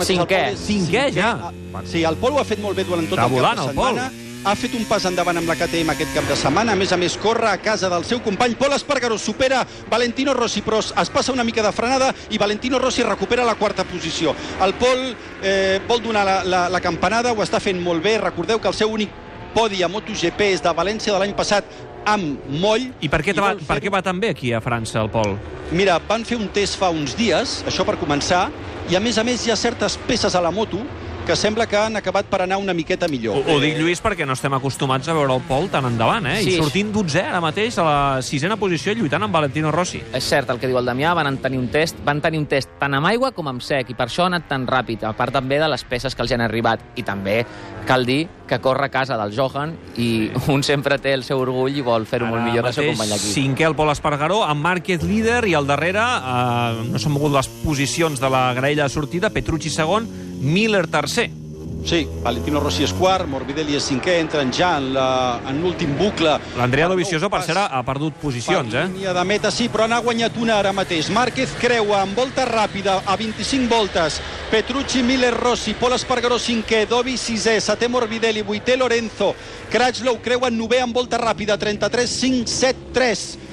5è ja. Sí, el Pol ho ha fet molt bé durant tot el cap de setmana. Ha fet un pas endavant amb la KTM aquest cap de setmana. A més, corre a casa del seu company. Pol Espargaró supera Valentino Rossi, però es passa una mica de frenada i Valentino Rossi recupera la quarta posició. El Pol vol donar la campanada, ho està fent molt bé. Recordeu que el seu únic podi a MotoGP és de València de l'any passat amb moll. I per què va tan bé aquí a França, el Pol? Mira, van fer un test fa uns dies, això per començar, i a més hi ha certes peces a la moto que sembla que han acabat per anar una miqueta millor. Ho dic, Lluís, perquè no estem acostumats a veure el Pol tan endavant, Sí. I sortint 12è ara mateix a la 6a posició lluitant amb Valentino Rossi. És cert el que diu el Damià, van tenir un test tant amb aigua com amb sec, i per això ha anat tan ràpid, a part també de les peces que els han arribat. I també cal dir que corre a casa del Johan i un sempre té el seu orgull i vol fer-ho molt millor que el seu company aquí. 5è el Pol Espargaró, amb Márquez líder, i al darrere no s'han mogut les posicions de la graella de sortida. Petrucci segon, Miller tercer. Sí, Valentino Rossi és quart, Morbidelli és 5è, entren ja en l'últim bucle. L'Andrea Dovizioso, per cert, ha perdut posicions, línia de meta, sí, però n'ha guanyat una ara mateix. Márquez creua amb volta ràpida a 25 voltes. Petrucci, Miller, Rossi, Pol Espargaró 5è, Dovi 6è, 7è Morbidelli, 8è Lorenzo, Crutchlow creua 9è amb volta ràpida, 33, 5, 7, 3.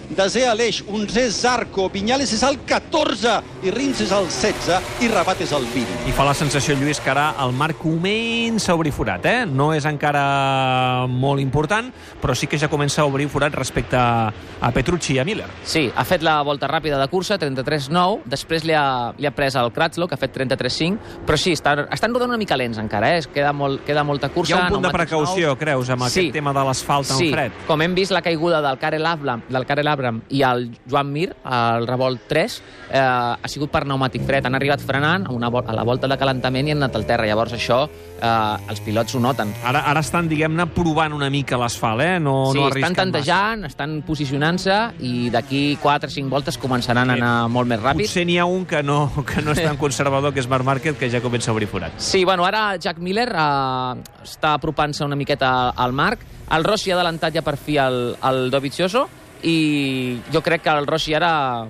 desè Aleix, 11è Zarco, Viñales és el 14 i Rins és el 16 i Rabat és el 20. I fa la sensació, Lluís, que ara el Marc comença a obrir forat, No és encara molt important, però sí que ja comença a obrir forat respecte a Petrucci i a Miller. Sí, ha fet la volta ràpida de cursa, 33-9, després li ha pres el Crutchlow, que ha fet 33-5, però sí, estan rodant una mica lents encara, queda molta cursa. Hi ha un punt de precaució, creus, amb aquest tema de l'asfalt en fred? Sí, com hem vist la caiguda del Karel Abram i el Joan Mir, el revolt 3, ha sigut per pneumàtic fred. Han arribat frenant a la volta de calentament i han anat al terra. Llavors això, els pilots ho noten. Ara estan, diguem-ne, provant una mica l'asfalt, Sí, estan tantejant, estan posicionant-se i d'aquí 4 o 5 voltes començaran a anar molt més ràpid. Potser n'hi ha un que no és tan conservador, que és Marc Márquez, que ja comença a obrir forat. Sí, ara Jack Miller està apropant-se una miqueta al Marc. El Rossi ha adelantat ja per fi el Dovizioso i jo crec que el Rossi ara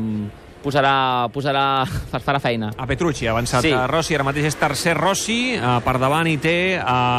farà feina. A Petrucci ha avançat Rossi, ara mateix és tercer Rossi, per davant hi té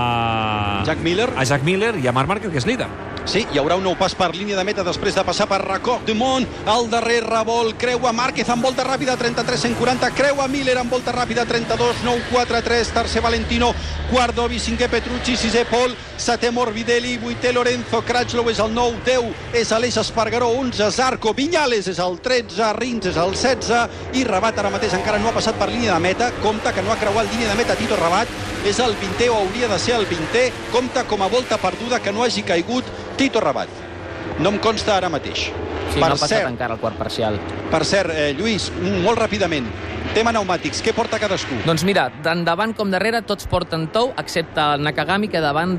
a Jack Miller i a Marc Márquez, que és líder. Sí, hi haurà un nou pas per línia de meta després de passar per Record du Mont. El darrer revolt creua Márquez en volta ràpida, 33-140. Creua Miller en volta ràpida, 32-9-4-3. Tercer Valentino, quart Dovi, cinquè Petrucci, sisè Pol, setè Morbidelli, vuitè Lorenzo, Crutchlow és el 9, 10 és Aleix Espargaró, 11 Zarco, Viñales és el 13, Rins és el 16 i Rabat ara mateix encara no ha passat per línia de meta. Compte que no ha creuat línia de meta Tito Rabat, és el 20è o hauria de ser el 20è. Compte com a volta perduda que no hagi caigut Tito Rabat. No em consta ara mateix. Sí, no ha passat encara el quart parcial. Per cert, Lluís, molt ràpidament, tema pneumàtics, què porta cadascú? Doncs mira, tant davant com darrere tots porten tou, excepte el Nakagami, que davant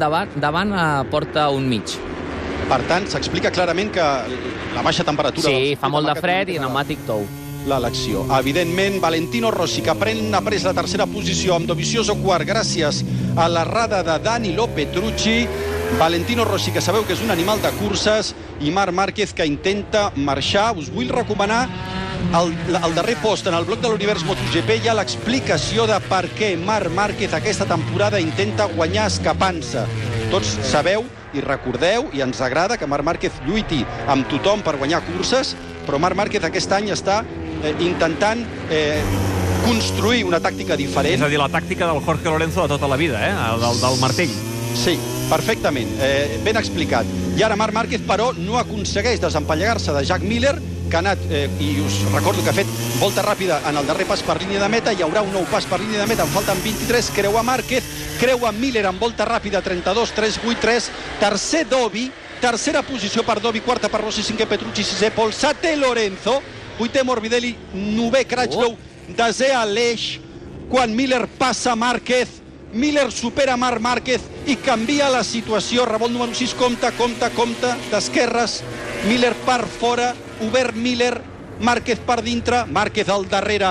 porta un mig. Per tant, s'explica clarament que la baixa temperatura... Sí, fa molt de fred i pneumàtic tou. L'elecció. Evidentment, Valentino Rossi, que ha pres la tercera posició amb Dovizioso quart gràcies a l'errada de Danilo Petrucci. Valentino Rossi, que sabeu que és un animal de curses, i Marc Márquez, que intenta marxar. Us vull recomanar el darrer post en el bloc de l'Univers MotoGP. Hi ha l'explicació de per què Marc Márquez aquesta temporada intenta guanyar escapant-se. Tots sabeu i recordeu, i ens agrada que Marc Márquez lluiti amb tothom per guanyar curses, però Marc Márquez aquest any està intentant construir una tàctica diferent. És a dir, la tàctica del Jorge Lorenzo de tota la vida, del martell. Sí, perfectament, ben explicat. I ara Marc Márquez, però, no aconsegueix desempallegar-se de Jack Miller, que ha anat, i us recordo que ha fet volta ràpida en el darrer pas per línia de meta. Hi haurà un nou pas per línia de meta, en falten 23, creua Márquez, creua Miller en volta ràpida, 32-3-8-3, tercer Dovi, tercera posició per Dovi, quarta per Rossi, cinquè Petrucci, sisè Pol, setè Lorenzo, vuitè Morbidelli, novè Crutchlow, desè Aleix, quan Miller passa Márquez, Miller supera Marc Márquez i canvia la situació. Revolt número 6, compte, d'esquerres, Miller per fora, obert Miller, Márquez per dintre, Márquez al darrere,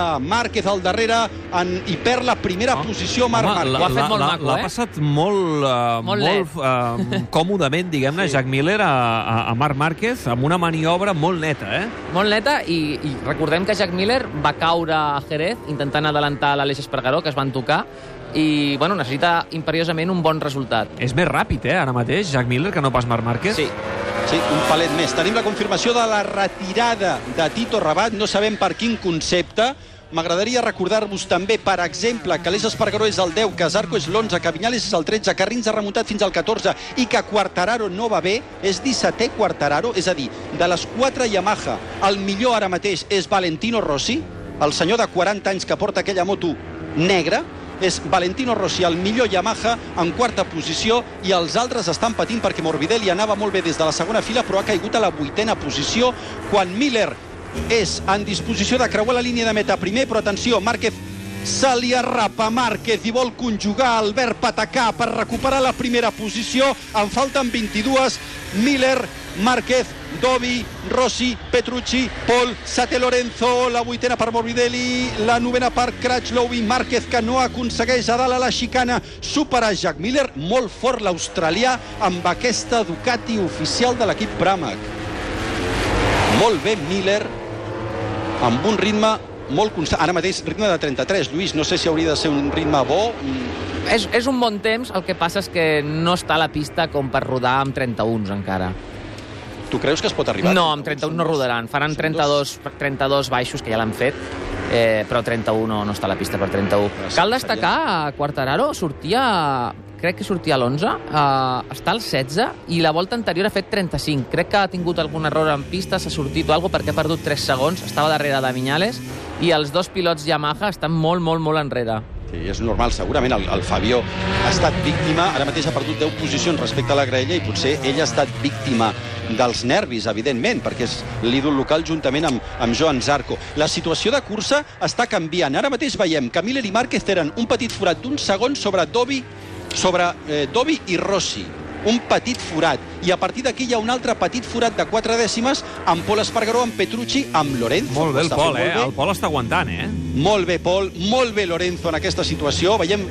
i perd la primera posició Marc Márquez. Ho ha fet molt maco, L'ha passat molt còmodament, diguem-ne, Jack Miller a Marc Márquez, amb una maniobra molt neta, Molt neta, i recordem que Jack Miller va caure a Jerez intentant adelantar l'Aleix Espargaró, que es van tocar, i necessita imperiosament un bon resultat. És més ràpid, ara mateix, Jack Miller, que no pas Marc Márquez. Sí, un palet més. Tenim la confirmació de la retirada de Tito Rabat, no sabem per quin concepte. M'agradaria recordar-vos també, per exemple, que Aleix Espargaró és el 10, que Zarco és l'11, que Viñales és el 13, que Rins ha remuntat fins al 14 i que Quartararo no va bé, és 17è Quartararo, és a dir, de les 4 Yamaha, el millor ara mateix és Valentino Rossi, el senyor de 40 anys que porta aquella moto negra. És Valentino Rossi, el millor Yamaha, en quarta posició, i els altres estan patint perquè Morbidelli anava molt bé des de la segona fila, però ha caigut a la 8a posició, quan Miller és en disposició de creuar la línia de meta primer, però atenció, Márquez se li arrapa Márquez i vol conjugar el verb atacar per recuperar la primera posició. En falten 22, Miller, Márquez, Dovi, Rossi, Petrucci, Pol, setè Lorenzo, la 8a per Morbidelli, la 9a per Crutchlow i Márquez, que no aconsegueix a dalt a la xicana superar Jack Miller. Molt fort l'australià amb aquesta Ducati oficial de l'equip Pramac. Molt bé Miller, amb un ritme molt constant. Ara mateix ritme de 33, Lluís, no sé si hauria de ser un ritme bo. És un bon temps, el que passa és que no està a la pista com per rodar amb 31 encara. Tu creus que es pot arribar? No, amb 31 no rodaran. Faran 32 baixos, que ja l'han fet, però 31 no està a la pista per 31. Cal destacar, Quartararo crec que sortia a l'11, està al 16, i la volta anterior ha fet 35. Crec que ha tingut algun error en pista, s'ha sortit o alguna cosa, perquè ha perdut 3 segons, estava darrere de Viñales, i els dos pilots Yamaha estan molt enrere. Sí, és normal, segurament el Fabio ha estat víctima, ara mateix ha perdut 10 posicions respecte a la graella, i potser ell ha estat víctima dels nervis, evidentment, perquè és l'ídol local juntament amb Joan Zarco. La situació de cursa està canviant. Ara mateix veiem que Miller i Márquez tenen un petit forat d'un segon sobre Dovi i Rossi. Un petit forat. I a partir d'aquí hi ha un altre petit forat de 4 dècimes amb Pol Espargaró, amb Petrucci, amb Lorenzo. Molt bé el Pol, El Pol està aguantant, Molt bé, Pol. Molt bé, Lorenzo, en aquesta situació. Veiem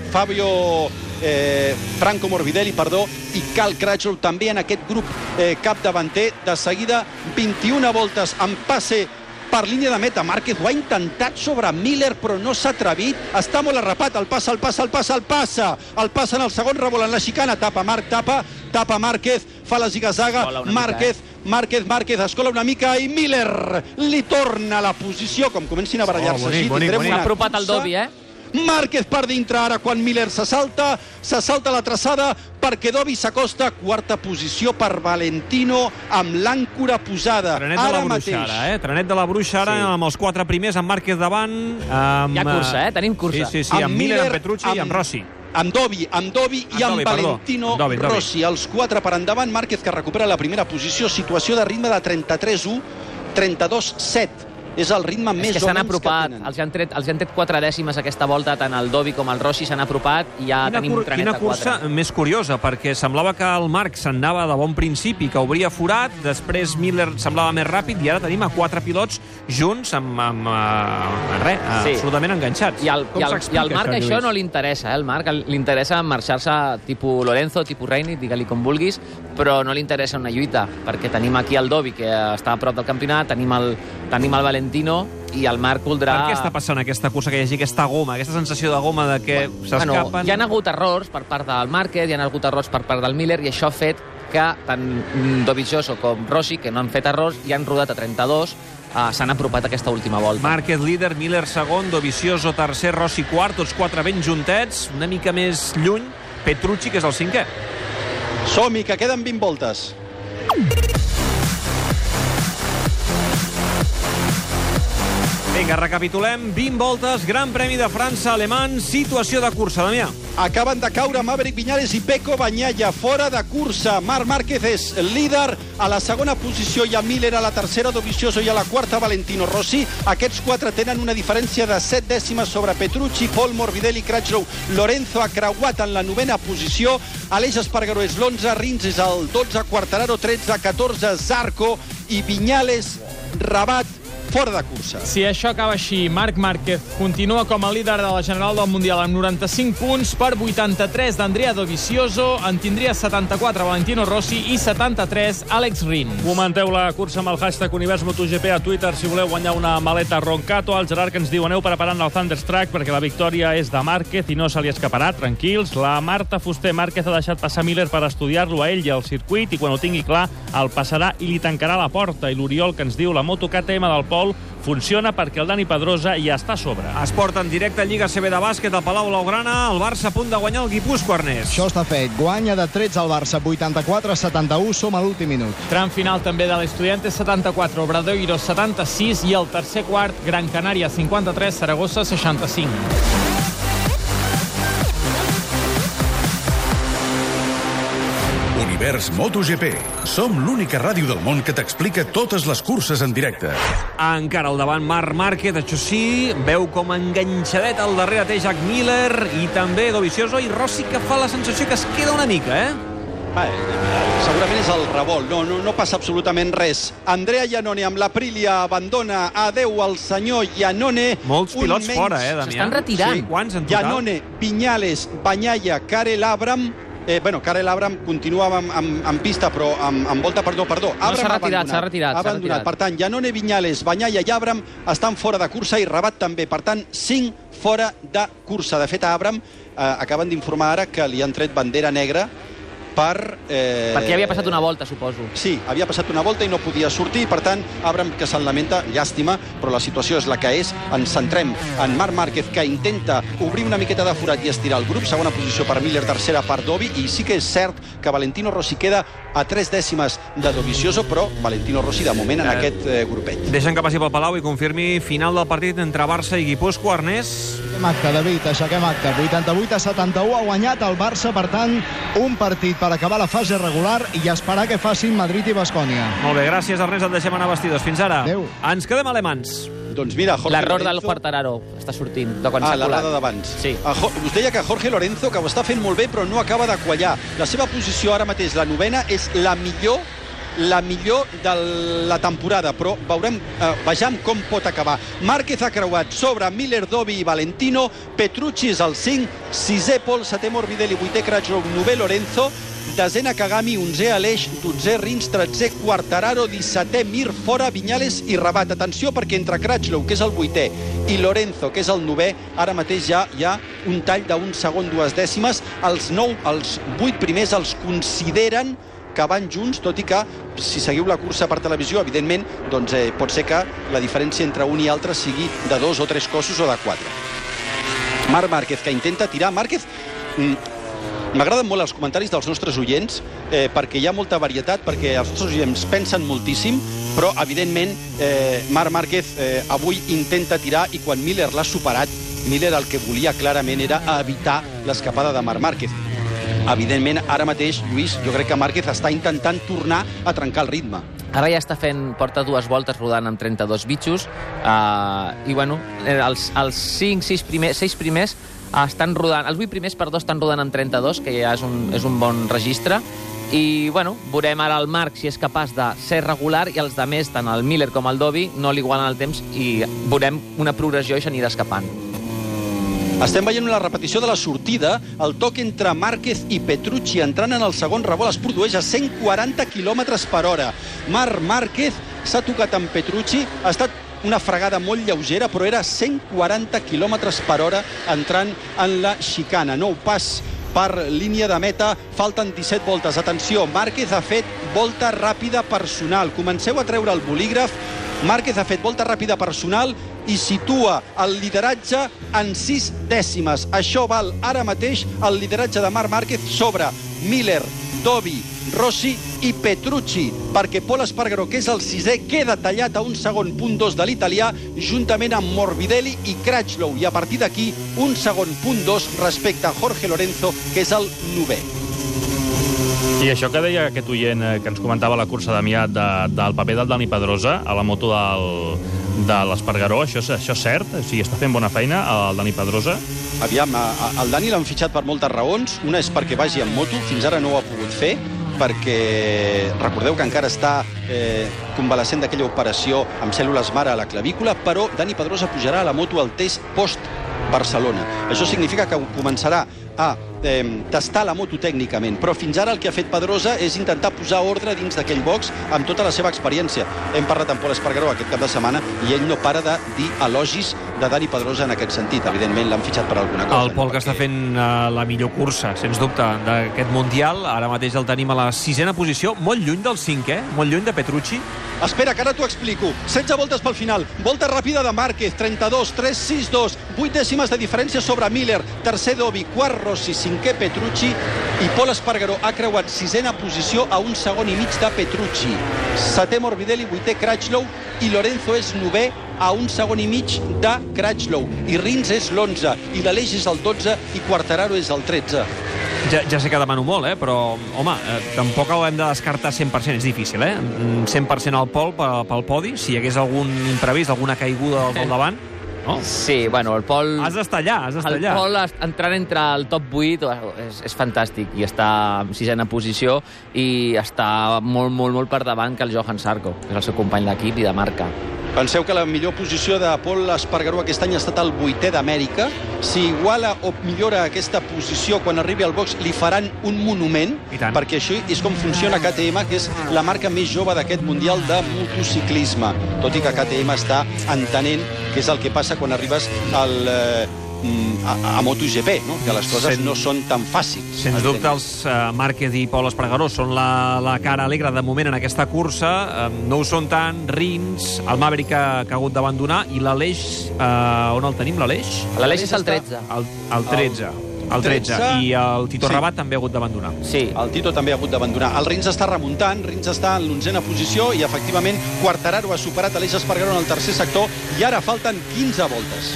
Franco Morbidelli, i Cal Crutchlow també en aquest grup capdavanter. De seguida, 21 voltes amb passe per línia de meta. Márquez ho ha intentat sobre Miller, però no s'ha atrevit. Està molt arrapat. El passa en el segon, revola en la xicana. Tapa Márquez, fa la ziga-zaga. Márquez escola una mica i Miller li torna la posició. Com comencin a barallar-se així, tindrem una cursa. S'ha apropat el Dovi, Márquez per dintre ara quan Miller se salta la traçada perquè Dovi s'acosta. Quarta posició per Valentino amb l'àncora posada. Trenet de la Bruixa ara, Trenet de la Bruixa ara amb els 4 primers, amb Márquez davant. Hi ha cursa, tenim cursa. Sí, amb Miller, amb Petrucci i amb Rossi. Amb Dovi i amb Valentino Rossi. Els 4 per endavant. Márquez que recupera la primera posició. Situació de ritme de 33-1, 32-7. És el ritme més o menys que tenen. Els han tret 4 dècimes aquesta volta, tant el Dovi com el Rossi s'han apropat, i ja tenim un trenet a 4. Quina cursa més curiosa, perquè semblava que el Marc s'anava de bon principi, que obria forat, després Miller semblava més ràpid, i ara tenim a 4 pilots junts absolutament enganxats. I al Marc això no li interessa, el Marc li interessa marxar-se tipus Lorenzo, tipus Reini, digue-li com vulguis, però no li interessa una lluita, perquè tenim aquí el Dovi, que està a prop del campionat, tenim el Valentino, i el Marc voldrà... Per què està passant aquesta cursa, que hi hagi aquesta goma, aquesta sensació de goma de que s'escapen? Hi ha hagut errors per part del Márquez, hi ha hagut errors per part del Miller, i això ha fet que tant Dovizioso com Rossi, que no han fet errors, i han rodat a 32, s'han apropat aquesta última volta. Márquez líder, Miller segon, Dovizioso tercer, Rossi quart, tots 4 ben juntets, una mica més lluny, Petrucci, que és el 5è. Som-hi, que queden 20 voltes. Vinga, recapitulem. 20 voltes, Gran Premi de França, alemany, situació de cursa, Damià. Acaben de caure Maverick Viñales i Pecco Bagnaia fora de cursa. Marc Márquez és líder. A la segona posició hi ha Miller, a la tercera Dovizioso i a la quarta Valentino Rossi. Aquests 4 tenen una diferència de 7 dècimes sobre Petrucci, Pol, Morbidelli, Crutchlow. Lorenzo ha creuat en la 9a posició. Aleix Espargaró és l'11, Rins és el 12, Quartararo 13, 14, Zarco i Viñales, Rabat, fora de cursa. Si això acaba així, Marc Márquez continua com a líder de la general del Mundial amb 95 punts per 83 d'Andrea Dovizioso, en tindria 74 Valentino Rossi i 73 Alex Rins. Comenteu la cursa amb el hashtag Univers MotoGP a Twitter si voleu guanyar una maleta Roncato. El Gerard que ens diu: aneu preparant el Thunderstruck perquè la victòria és de Márquez i no se li escaparà, tranquils. La Marta Fuster: Márquez ha deixat passar Miller per estudiar-lo a ell i al circuit, i quan ho tingui clar el passarà i li tancarà la porta. I l'Oriol que ens diu: la moto KTM del Pol funciona perquè el Dani Pedrosa ja està a sobre. Esport en directe, Lliga CB de bàsquet al Palau Blaugrana, el Barça a punt de guanyar el Guipúscoa, Ernest. Això està fet. Guanya de 13 el Barça, 84-71, som a l'últim minut. Tram final també de l'Estudiantes, 74, Obradoiro 76, i el tercer quart, Gran Canària 53, Saragossa 65. Univers MotoGP. Som l'única ràdio del món que t'explica totes les curses en directe. Encara al davant Marc Márquez, això sí, veu com enganxadet al darrere té Jack Miller i també Dovizioso, i Rossi que fa la sensació que es queda una mica, segurament és el revolt, no passa absolutament res. Andrea Iannone amb l'Aprilia abandona. Adeu al senyor Iannone. Molts pilots fora, Damià. S'estan retirant. Sí, quants en total? Iannone, Viñales, Bagnaia, Karel Abram. Karel Abram continuava en pista, però en volta, perdó. No, s'ha retirat. Per tant, Iannone, Viñales, Bagnaia i Abram estan fora de cursa, i Rabat també. Per tant, 5 fora de cursa. De fet, a Abram acaben d'informar ara que li han tret bandera negra Perquè havia passat una volta, suposo. Sí, havia passat una volta i no podia sortir, per tant, Abraham, que se'n lamenta, llàstima, però la situació és la que és. Ens centrem en Marc Márquez, que intenta obrir una miqueta de forat i estirar el grup. Segona posició per Miller, tercera per Dovi, i sí que és cert que Valentino Rossi queda a 3 dècimes de Dovizioso, però Valentino Rossi, de moment, en aquest grupet. Deixen que passi pel Palau i confirmi final del partit entre Barça i Guipúscoa. Ernest? Aixequem acte, David, aixequem acte. 88-71 ha guanyat el Barça, per tant, un partit per acabar la fase regular i esperar que facin Madrid i Baskonia. Molt bé, gràcies, Ernest. Et deixem anar vestidors. Fins ara. Adéu. Ens quedem alemans. Doncs mira, Jorge l'error Lorenzo... del Quartararo està sortint, de quan s'ha colat. L'errada d'abans. Sí. Us deia que Jorge Lorenzo, que ho està fent molt bé, però no acaba de quallar. La seva posició ara mateix, la novena, és la millor de la temporada, però vejam com pot acabar. Márquez ha creuat sobre Miller, Dovi i Valentino, Petrucci és el 5, 6è Pol, 7è Morbidelli, 8è Crutchlow, 9è Lorenzo, 10è Kagami, 11è Aleix, 12è Rins, 13è Quartararo, 17è Mir, fora Viñales i Rabat. Atenció, perquè entre Crutchlow, que és el 8è, i Lorenzo, que és el 9è, ara mateix ja hi ha un tall d'un segon, 2 dècimes. Els 8 primers els consideren que van junts, tot i que, si seguiu la cursa per televisió, evidentment, doncs pot ser que la diferència entre un i altre sigui de 2 o 3 cossos o de 4. Marc Márquez, que intenta tirar. Márquez... M'agraden molt els comentaris dels nostres oients, perquè hi ha molta varietat, perquè els nostres oients pensen moltíssim, però, evidentment, Marc Márquez avui intenta tirar, i quan Miller l'ha superat, Miller el que volia clarament era evitar l'escapada de Marc Márquez. Evidentment, ara mateix, Lluís, jo crec que Márquez està intentant tornar a trencar el ritme. Ara ja està porta 2 voltes rodant amb 32 bitxos, i bueno, els 6 primers estan rodant, els 8 primers, estan rodant amb 32, que ja és un bon registre, i bueno, veurem ara el Marc si és capaç de ser regular, i els demés, tant el Miller com el Dovi, no li igualen el temps, i veurem una progressió i s'anirà escapant. Estem veient una repetició de la sortida. El toc entre Márquez i Petrucci entrant en el segon revolt es produeix a 140 km per hora. Marc Márquez s'ha tocat amb Petrucci, ha estat una fregada molt lleugera, però era 140 km per hora entrant en la xicana. Nou pas per línia de meta, falten 17 voltes. Atenció, Márquez ha fet volta ràpida personal. Comenceu a treure el bolígraf. Márquez ha fet volta ràpida personal i situa el lideratge en 6 dècimes. Això val ara mateix el lideratge de Marc Márquez sobre Miller, Dovi, Rossi i Petrucci, perquè Pol Espargaró, que és el 6è, queda tallat a un segon, punt 2 de l'italià, juntament amb Morbidelli i Crutchlow, i a partir d'aquí un segon, punt 2 respecte a Jorge Lorenzo, que és el 9è. I això que deia aquest oient que ens comentava la cursa d'Amiat del paper del Dani Pedrosa a la moto de l'Espargaró, això és cert? O sigui, està fent bona feina el Dani Pedrosa? Aviam, el Dani l'han fitxat per moltes raons. Una és perquè vagi en moto, fins ara no ho ha pogut fer, perquè recordeu que encara està convalescent d'aquella operació amb cèl·lules mare a la clavícula, però Dani Pedrosa pujarà a la moto al test post-Barcelona. Això significa que començarà a tastar la moto tècnicament, però fins ara el que ha fet Pedrosa és intentar posar ordre dins d'aquell box amb tota la seva experiència. Hem parlat amb Pol Espargaró aquest cap de setmana i ell no para de dir elogis de Dani Pedrosa en aquest sentit. Evidentment l'han fitxat per alguna cosa. El Pol que està fent la millor cursa, sens dubte, d'aquest Mundial. Ara mateix el tenim a la 6a posició, molt lluny del 5è, molt lluny de Petrucci. Espera, que ara t'ho explico. 16 voltes pel final. Volta ràpida de Márquez, 32, 3, 6, 2. 8 dècimes de diferència sobre Miller. Tercer Dovi, quart Rossi, 5è Petrucci. I Pol Espargaró ha creuat 6a posició a un segon i mig de Petrucci. 7è Morbidelli, 8è Crutchlow. I Lorenzo és 9è a un segon i mig de Crutchlow. I Rins és l'11. I l'Aleix és el 12. I Quartararo és el 13. Ja sé que demano molt, però, home, tampoc ho hem de descartar 100%, és difícil, 100% al Pol pel podi, si hi hagués algun imprevist, alguna caiguda al davant, no? Sí, bueno, el Pol... Has d'estar allà, El Pol entrant entre el top 8 és fantàstic, i està en 6a posició, i està molt, molt, molt per davant que el Johan Sarko, que és el seu company d'equip i de marca. Penseu que la millor posició de Pol Espargaró aquest any ha estat el 8è d'Amèrica. Si iguala o millora aquesta posició quan arribi al box, li faran un monument, perquè això és com funciona KTM, que és la marca més jove d'aquest Mundial de motociclisme. Tot i que KTM està entenent què és el que passa quan arribes al a MotoGP, no? Que les coses no són tan fàcils. Sens dubte, els Márquez i Pol Espargaró són la cara alegre de moment en aquesta cursa. No ho són tant Rins, el Maverick que ha hagut d'abandonar, i l'Aleix, on el tenim, l'Aleix? L'Aleix és el 13. El 13. El 13. I el Tito Rabat també ha hagut d'abandonar. Sí, el Tito també ha hagut d'abandonar. El Rins està remuntant, Rins està en l'11a posició i, efectivament, Quartararo ha superat Aleix Espargaró en el tercer sector i ara falten 15 voltes.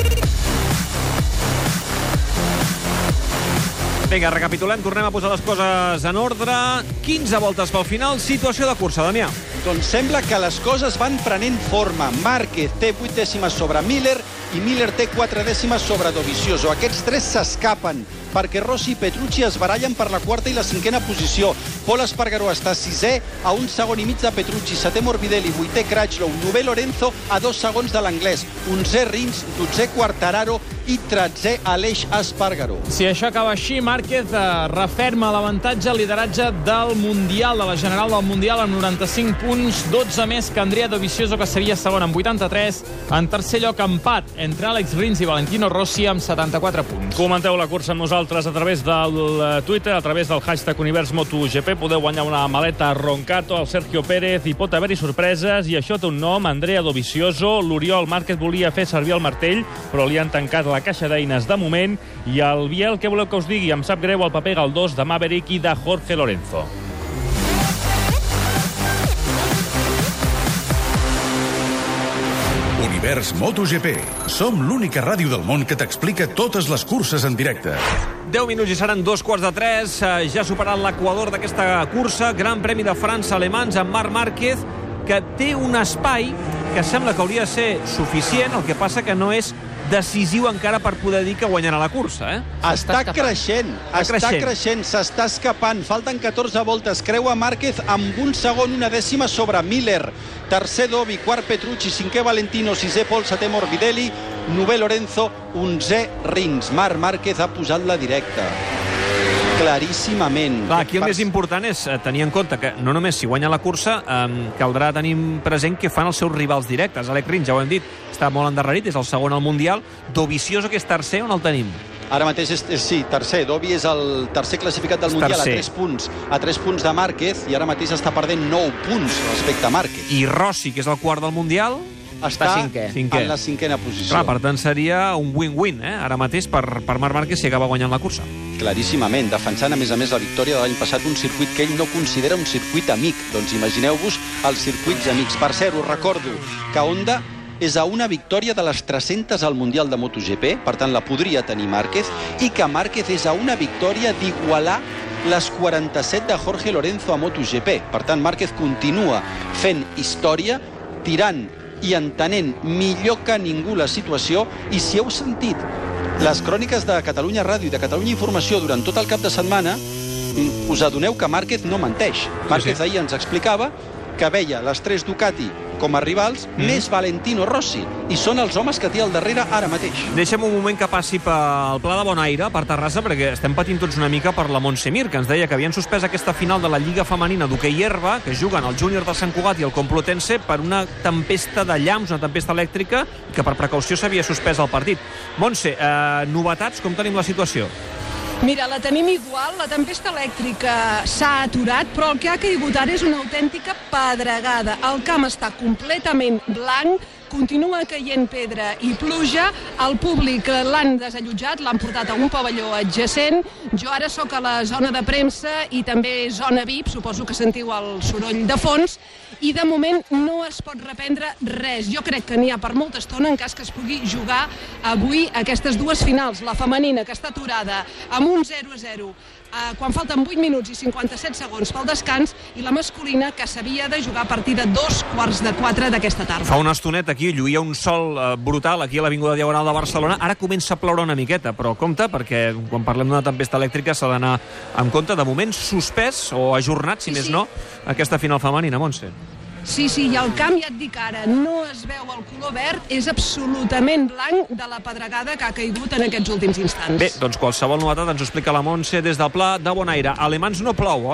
Vinga, recapitulem, tornem a posar les coses en ordre. 15 voltes pel final, situació de cursa, Damià. Doncs sembla que les coses van prenent forma. Márquez té 8 dècimes sobre Miller i Miller té 4 dècimes sobre Dovizioso. Aquests tres s'escapen perquè Rossi i Petrucci es barallen per la quarta i la cinquena posició. Pol Espargaró està 6è, a 1 segon i mig de Petrucci, 7è Morbidelli, 8è Crutchlow, 9è Lorenzo, a 2 segons de l'anglès, 11è Rins, 12è Quartararo i 13è Aleix Espargaró. Si això acaba així, Márquez referma l'avantatge al lideratge del Mundial, de la general del Mundial, amb 95 punts, 12 més que Andrea Dovizioso, que seria segon amb 83. En tercer lloc, empat entre Àlex Rins i Valentino Rossi amb 74 punts. Comenteu la cursa amb nosaltres a través del Twitter, a través del hashtag Univers MotoGP. Podeu guanyar una maleta Roncato al Sergio Pérez i pot haver-hi sorpreses, i això té un nom, Andrea Dovizioso. L'Oriol Márquez volia fer servir el martell, però li han tancat la caixa d'eines de moment. I el Biel, què voleu que us digui? Em sap greu el paper galdós de Maverick i de Jorge Lorenzo. Univers MotoGP. Som l'única ràdio del món que t'explica totes les curses en directe. 10 minuts i seran 2:15. Ja ha superat l'equador d'aquesta cursa. Gran Premi de França alemans amb Marc Márquez, que té un espai que sembla que hauria de ser suficient, el que passa que no és decisiu encara per poder dir que guanyarà la cursa. Està creixent, s'està escapant. Falten 14 voltes. Creua Márquez amb 1 segon, 1 dècima sobre Miller. Tercer Dovi, quart Petrucci, 5è Valentino, 6è Pol, 7è Morbidelli, 9è Lorenzo, 11è Rins. Marc Márquez ha posat la directa. Claríssimament. Clar, aquí el més important és tenir en compte que no només si guanya la cursa, caldrà tenir present què fan els seus rivals directes. Àlex Rins, ja ho hem dit, està molt endarrerit, és el segon al Mundial. Dovizioso, que és tercer, on el tenim? Ara mateix sí, tercer. Dovi és el tercer classificat del Mundial a 3 punts. A 3 punts de Márquez, i ara mateix està perdent 9 punts respecte a Márquez. I Rossi, que és el quart del Mundial, està en la 5a posició. Clar, per tant, seria un win-win, ara mateix, per Marc Márquez si acaba guanyant la cursa. Claríssimament, defensant a més la victòria de l'any passat, un circuit que ell no considera un circuit amic. Doncs imagineu-vos els circuits amics. Per cert, us recordo que Honda és a una victòria de les 300 al Mundial de MotoGP, per tant la podria tenir Márquez, i que Márquez és a una victòria d'igualar les 47 de Jorge Lorenzo a MotoGP. Per tant, Márquez continua fent història, tirant i entenent millor que ningú la situació. I si heu sentit les cròniques de Catalunya Ràdio i de Catalunya Informació durant tot el cap de setmana, us adoneu que Márquez no menteix. Márquez ahir ens explicava que veia les 3 Ducati com a rivals, més Valentino Rossi, i són els homes que té al darrere ara mateix. Deixem un moment que passi pel Pla de Bonaire, per Terrassa, perquè estem patint tots una mica per la Montse Mir, que ens deia que havien suspès aquesta final de la Lliga Femenina d'hoquei herba, que juguen el Júnior de Sant Cugat i el Complutense, per una tempesta de llamps, una tempesta elèctrica, que per precaució s'havia suspès el partit. Montse, novetats, com tenim la situació? Mira, la tenim igual, la tempesta elèctrica s'ha aturat, però el que ha caigut ara és una autèntica pedregada. El camp està completament blanc, continua caient pedra i pluja, el públic l'han desallotjat, l'han portat a un pavelló adjacent. Jo ara sóc a la zona de premsa i també zona VIP, suposo que sentiu el soroll de fons, i de moment no es pot reprendre res. Jo crec que n'hi ha per molta estona en cas que es pugui jugar avui aquestes dues finals, la femenina, que està aturada amb un 0-0 quan falten 8 minuts i 57 segons pel descans, i la masculina, que s'havia de jugar a partir de 3:45 d'aquesta tarda. Fa una estoneta aquí lluïa un sol brutal aquí a l'Avinguda Diagonal de Barcelona. Ara comença a ploure una miqueta, però compte, perquè quan parlem d'una tempesta elèctrica s'ha d'anar amb compte. De moment suspès o ajornat, si més no, aquesta final femenina, Montse. Sí, i el camp, ja et dic ara, no es veu el color verd, és absolutament blanc de la pedregada que ha caigut en aquests últims instants. Bé, doncs qualsevol novetat ens ho explica la Montse des del Pla de Bonaire. Alemans no plou, oi?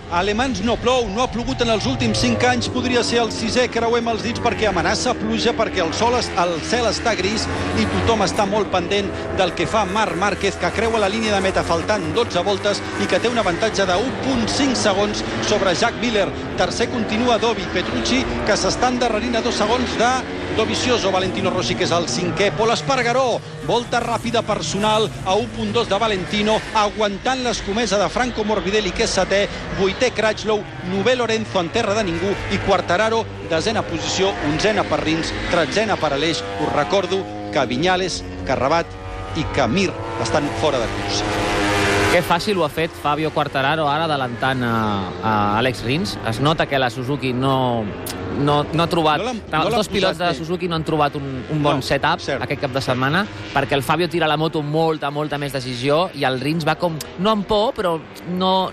A Alemans no plou, no ha plogut en els últims 5 anys, podria ser el 6è, creuem els dits perquè amenaça pluja, perquè el cel està gris i tothom està molt pendent del que fa Marc Márquez, que creua la línia de meta faltant 12 voltes i que té un avantatge de 1,5 segons sobre Jack Miller. Tercer continua Dovi, Petrucci, que s'està endarrerint a 2 segons de Dovizioso. Valentino Rossi, que és el 5è. Pol Espargaró, volta ràpida personal a 1,2 de Valentino, aguantant l'escomesa de Franco Morbidelli, que és 7è, 8è Crutchlow, 9è Lorenzo en terra de ningú i Quartararo, 10a posició, 11a per Rins, 13a per Aleix. Us recordo que Viñales, que Rabat i que Mir estan fora de cursa. Que fàcil ho ha fet Fabio Quartararo ara adelantant a Alex Rins. Es nota que la Suzuki no ha trobat... Els dos pilots de Suzuki no han trobat un bon setup aquest cap de setmana, perquè el Fabio tira la moto molta més decisió i el Rins va com, no amb por, però no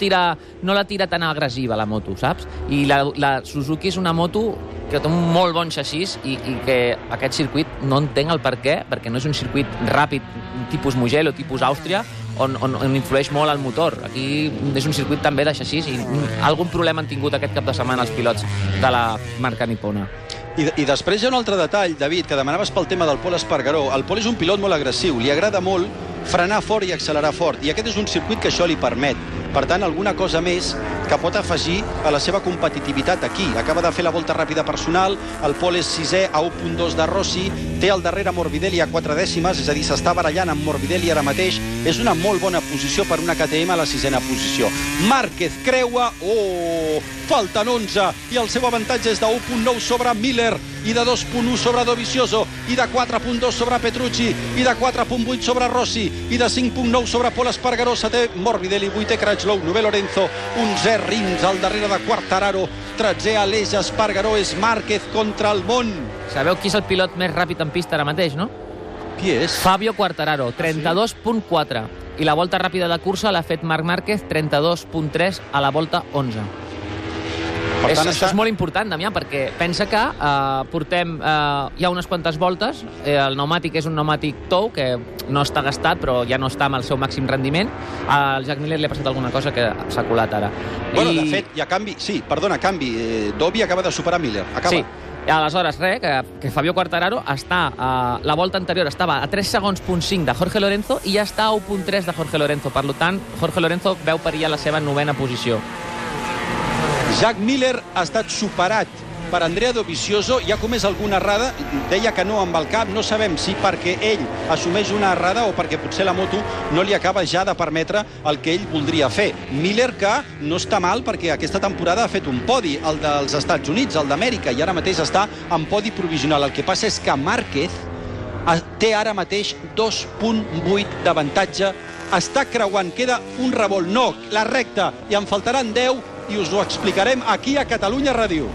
la tira tan agressiva, la moto, saps? I la Suzuki és una moto que té un molt bon xassís i que aquest circuit no entenc el per què, perquè no és un circuit ràpid, tipus Mugello, tipus Àustria, on influeix molt el motor. Aquí és un circuit també de xassís i algun problema han tingut aquest cap de setmana els pilots de la marca nipona. I després hi ha un altre detall, David, que demanaves pel tema del Pol Espargaró. El Pol és un pilot molt agressiu, li agrada molt frenar fort i accelerar fort, i aquest és un circuit que això li permet. Per tant, alguna cosa més que pot afegir a la seva competitivitat aquí. Acaba de fer la volta ràpida personal, el Pol és 6è a 1,2 de Rossi, té al darrere Morbidelli a 4 dècimes, és a dir, s'està barallant amb Morbidelli ara mateix. És una molt bona posició per una KTM a la 6a posició. Márquez creua, falten 11, i el seu avantatge és de 1,9 sobre Miller, i de 2,1 sobre Dovizioso, i de 4,2 sobre Petrucci, i de 4,8 sobre Rossi, i de 5,9 sobre Pol Espargaró. 7è Morbidelli, 8è Crutchlow, 9è Lorenzo, 11è Rins al darrere de Quartararo, 13è Aleix. Espargaró. És Márquez contra el món. Sabeu qui és el pilot més ràpid en pista ara mateix, no? Qui és? Fabio Quartararo, 32,4. I la volta ràpida de cursa l'ha fet Marc Márquez, 32,3 a la volta 11. Això és molt important, Damià, perquè pensa que portem ja unes quantes voltes. El pneumàtic és un pneumàtic tou, que no està gastat, però ja no està amb el seu màxim rendiment. Al Jack Miller li ha passat alguna cosa que s'ha colat ara. Bueno, de fet, hi ha canvi. Sí, perdona, canvi. Dovi acaba de superar Miller. Acaba. Sí. I aleshores, que Fabio Quartararo està... la volta anterior estava a 3 segons punt 5 de Jorge Lorenzo i ja està a 1,3 de Jorge Lorenzo. Per tant, Jorge Lorenzo veu perillar la seva 9a posició. Jack Miller ha estat superat per Andrea Dovizioso i ha comès alguna errada. Deia que no amb el cap, no sabem si perquè ell assumeix una errada o perquè potser la moto no li acaba ja de permetre el que ell voldria fer. Miller, que no està mal perquè aquesta temporada ha fet un podi, el dels Estats Units, el d'Amèrica, i ara mateix està en podi provisional. El que passa és que Márquez té ara mateix 2,8 d'avantatge. Està creuant, queda un revolt, no, la recta, i en faltaran 10, i us ho explicarem aquí a Catalunya Ràdio.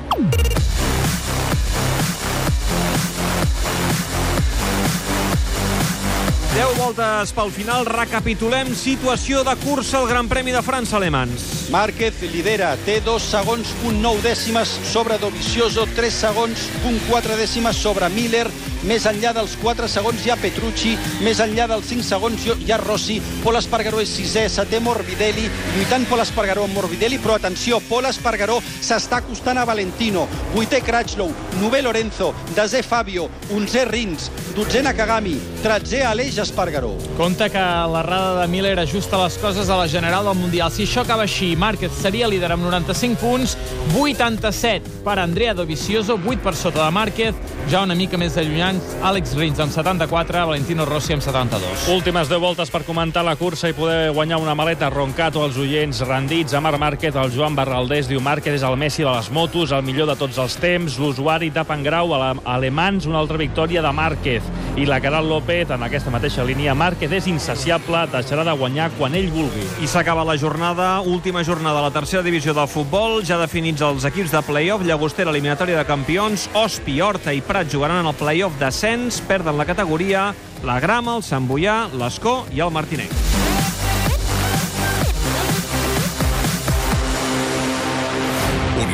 Deu voltes pel final. Recapitulem situació de cursa al Gran Premi de França Alemans. Márquez lidera, té 2 segons, 9 dècimes sobre Dovizioso, 3 segons, 4 dècimes sobre Miller. Més enllà dels 4 segons hi ha Petrucci, més enllà dels 5 segons hi ha Rossi. Pol Espargaró és 6è, 7è Morbidelli, lluitant Pol Espargaró amb Morbidelli, però atenció, Pol Espargaró s'està acostant a Valentino, 8è Crutchlow, 9è Lorenzo, 10è Fabio, 11è Rins, 12è Nakagami, 13è Aleix Espargaró. Compte que l'errada de Miller ajusta les coses a la general del Mundial. Si això acaba així, Márquez seria líder amb 95 punts, 87 per Andrea Dovizioso, 8 per sota de Márquez, ja una mica més allunyant Alex Rins amb 74, Valentino Rossi amb 72. Últimes 10 voltes per comentar la cursa i poder guanyar una maleta Roncato als oients rendits. A Marc Márquez, el Joan Barraldés diu Márquez és el Messi de les motos, el millor de tots els temps. L'usuari tapen grau a Alemans, una altra victòria de Márquez. I la Caral López, en aquesta mateixa línia, Márquez és insaciable, deixarà de guanyar quan ell vulgui. I s'acaba la jornada, última jornada de la tercera divisió del futbol, ja definits els equips de play-off. Llagostera, eliminatòria de campions, Ospi, Horta i Prat jugaran en el play-off d'ascens, perden la categoria la Grama, el Sant Boià, l'Escó i el Martinenc.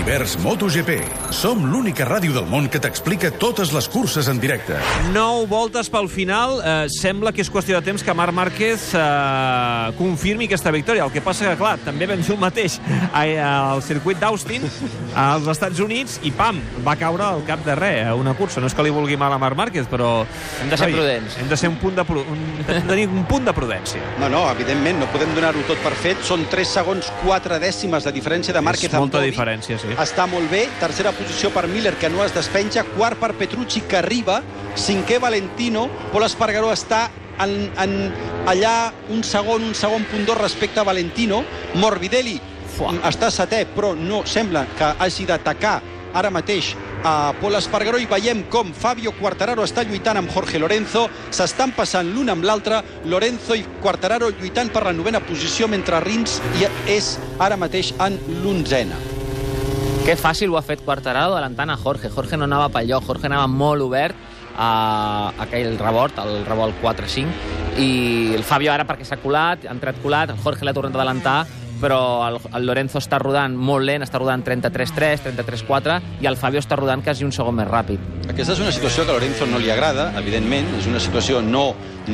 Univers MotoGP. Som l'única ràdio del món que t'explica totes les curses en directe. 9 voltes pel final. Sembla que és qüestió de temps que Marc Márquez confirmi aquesta victòria. El que passa que, clar, també vam dir el mateix al circuit d'Austin, als Estats Units, i pam, va caure al cap de res, una cursa. No és que li vulgui mal a Marc Márquez, però... Hem de ser prudents. Hem de ser tenir un punt de prudència. No, evidentment, no podem donar-ho tot per fet. Són 3 segons 4 dècimes de diferència de Márquez amb molta Dobby. Diferència, sí. Està molt bé. Tercera posició per Miller, que no es despenja. Quart per Petrucci, que arriba. 5è Valentino. Pol Espargaró està allà un segon punt d'or respecte a Valentino. Morbidelli està 7è, però no sembla que hagi d'atacar ara mateix a Pol Espargaró, i veiem com Fabio Quartararo està lluitant amb Jorge Lorenzo. S'estan passant l'un amb l'altre, Lorenzo i Quartararo lluitant per la 9a posició, mentre Rins és ara mateix en l'11a. Que fàcil ho ha fet Quartararo adelantant a Jorge. Jorge no anava pel lloc, Jorge anava molt obert a aquell rebot, el revolt 4-5, i el Fabio ara, perquè s'ha colat, ha entrat colat, el Jorge l'ha tornat a adelantar, però el Lorenzo està rodant molt lent, està rodant 33-3, 33-4, i el Fabio està rodant quasi un segon més ràpid. Aquesta és una situació que a Lorenzo no li agrada, evidentment. És una situació no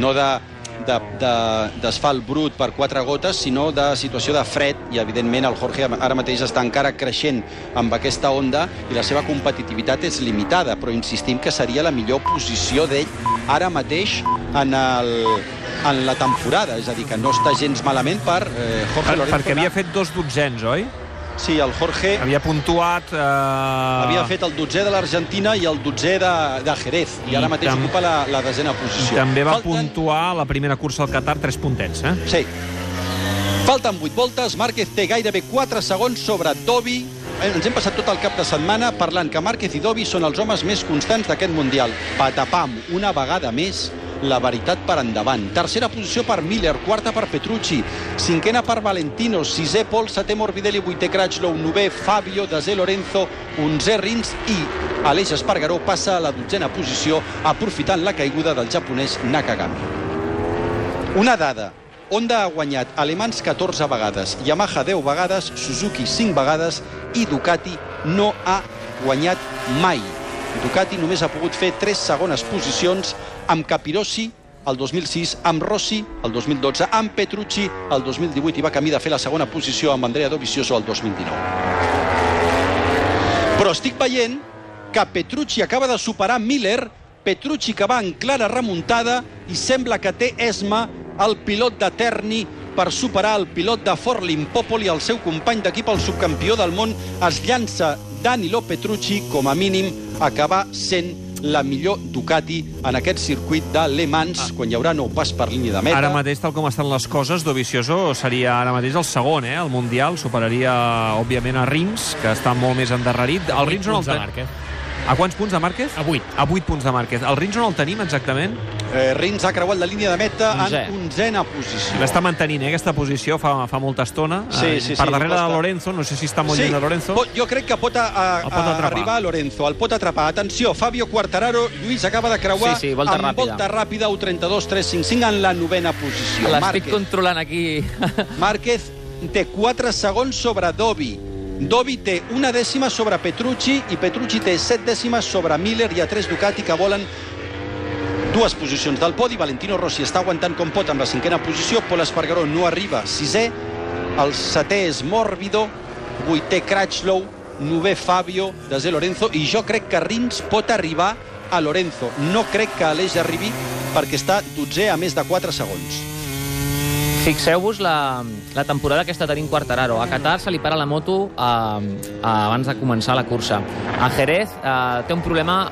d'asfalt brut per 4 gotes, sinó de situació de fred, i evidentment el Jorge ara mateix està encara creixent amb aquesta onda i la seva competitivitat és limitada, però insistim que seria la millor posició d'ell ara mateix en la temporada, és a dir, que no està gens malament per Jorge Lorenzo. Perquè havia fet 2 dotzens, oi? Sí, el Jorge havia puntuat... Havia fet el 12è de l'Argentina i el 12è de Jerez, i ara mateix ocupa la 10a posició. I també va puntuar la primera cursa al Qatar 3 puntets, eh? Sí. Falten 8 voltes, Márquez té gairebé 4 segons sobre Dobby. Ens hem passat tot el cap de setmana parlant que Márquez i Dobby són els homes més constants d'aquest Mundial. Patapam, una vegada més, la veritat per endavant. Tercera posició per Miller, quarta per Petrucci, 5a per Valentino, 6è Pol, 7è Morbidelli, 8è Crutchlow, 9è Fabio, 10è Lorenzo, 11è Rins, i Aleix Espargaró passa a la 12a posició aprofitant la caiguda del japonès Nakagami. Una dada: Honda ha guanyat alemans 14 vegades, Yamaha 10 vegades, Suzuki 5 vegades i Ducati no ha guanyat mai. Ducati només ha pogut fer 3 segones posicions, amb Capirossi el 2006, amb Rossi el 2012, amb Petrucci el 2018, i va camí de fer la segona posició amb Andrea Dovizioso el 2019. Però estic veient que Petrucci acaba de superar Miller, Petrucci que va en clara remuntada, i sembla que té esma el pilot de Terni per superar el pilot de Forlin Popoli, el seu company d'equip, el subcampió del món. Es llança Danilo Petrucci, com a mínim acabar sent la millor Ducati en aquest circuit de Le Mans, quan hi haurà nou pas per línia de meta. Ara mateix, tal com estan les coses, Dovizioso seria ara mateix el segon, al Mundial. Superaria, òbviament, a Rins, que està molt més endarrerit. El Rins on el tenim? A quants punts de Márquez? A 8. A 8 punts de Márquez. El Rins on el tenim exactament? Rins ha creuat la línia de meta en 11a posició. L'està mantenint, aquesta posició fa molta estona. Sí, per darrere de Lorenzo, no sé si està molt lluny de Lorenzo. Jo crec que pot arribar a Lorenzo, el pot atrapar. Atenció, Fabio Quartararo, Lluís acaba de creuar amb volta ràpida, 1:32.355 en la 9a posició. L'estic controlant aquí. Márquez té 4 segons sobre Dobby. Dobby té 1 dècima sobre Petrucci i Petrucci té 7 dècimes sobre Miller. Hi ha 3 Ducati que volen 2 posicions del podi. Valentino Rossi està aguantant com pot amb la 5a posició. Pol Espargaró no arriba, 6è. El 7è és Morbido, 8è Crutchlow, 9è Fabio, 10è Lorenzo, i jo crec que Rins pot arribar a Lorenzo. No crec que Aleix arribi, perquè està 12è a més de 4 segons. Fixeu-vos la temporada que està tenint Quartararo. A Qatar se li para la moto abans de començar la cursa. A Jerez té un problema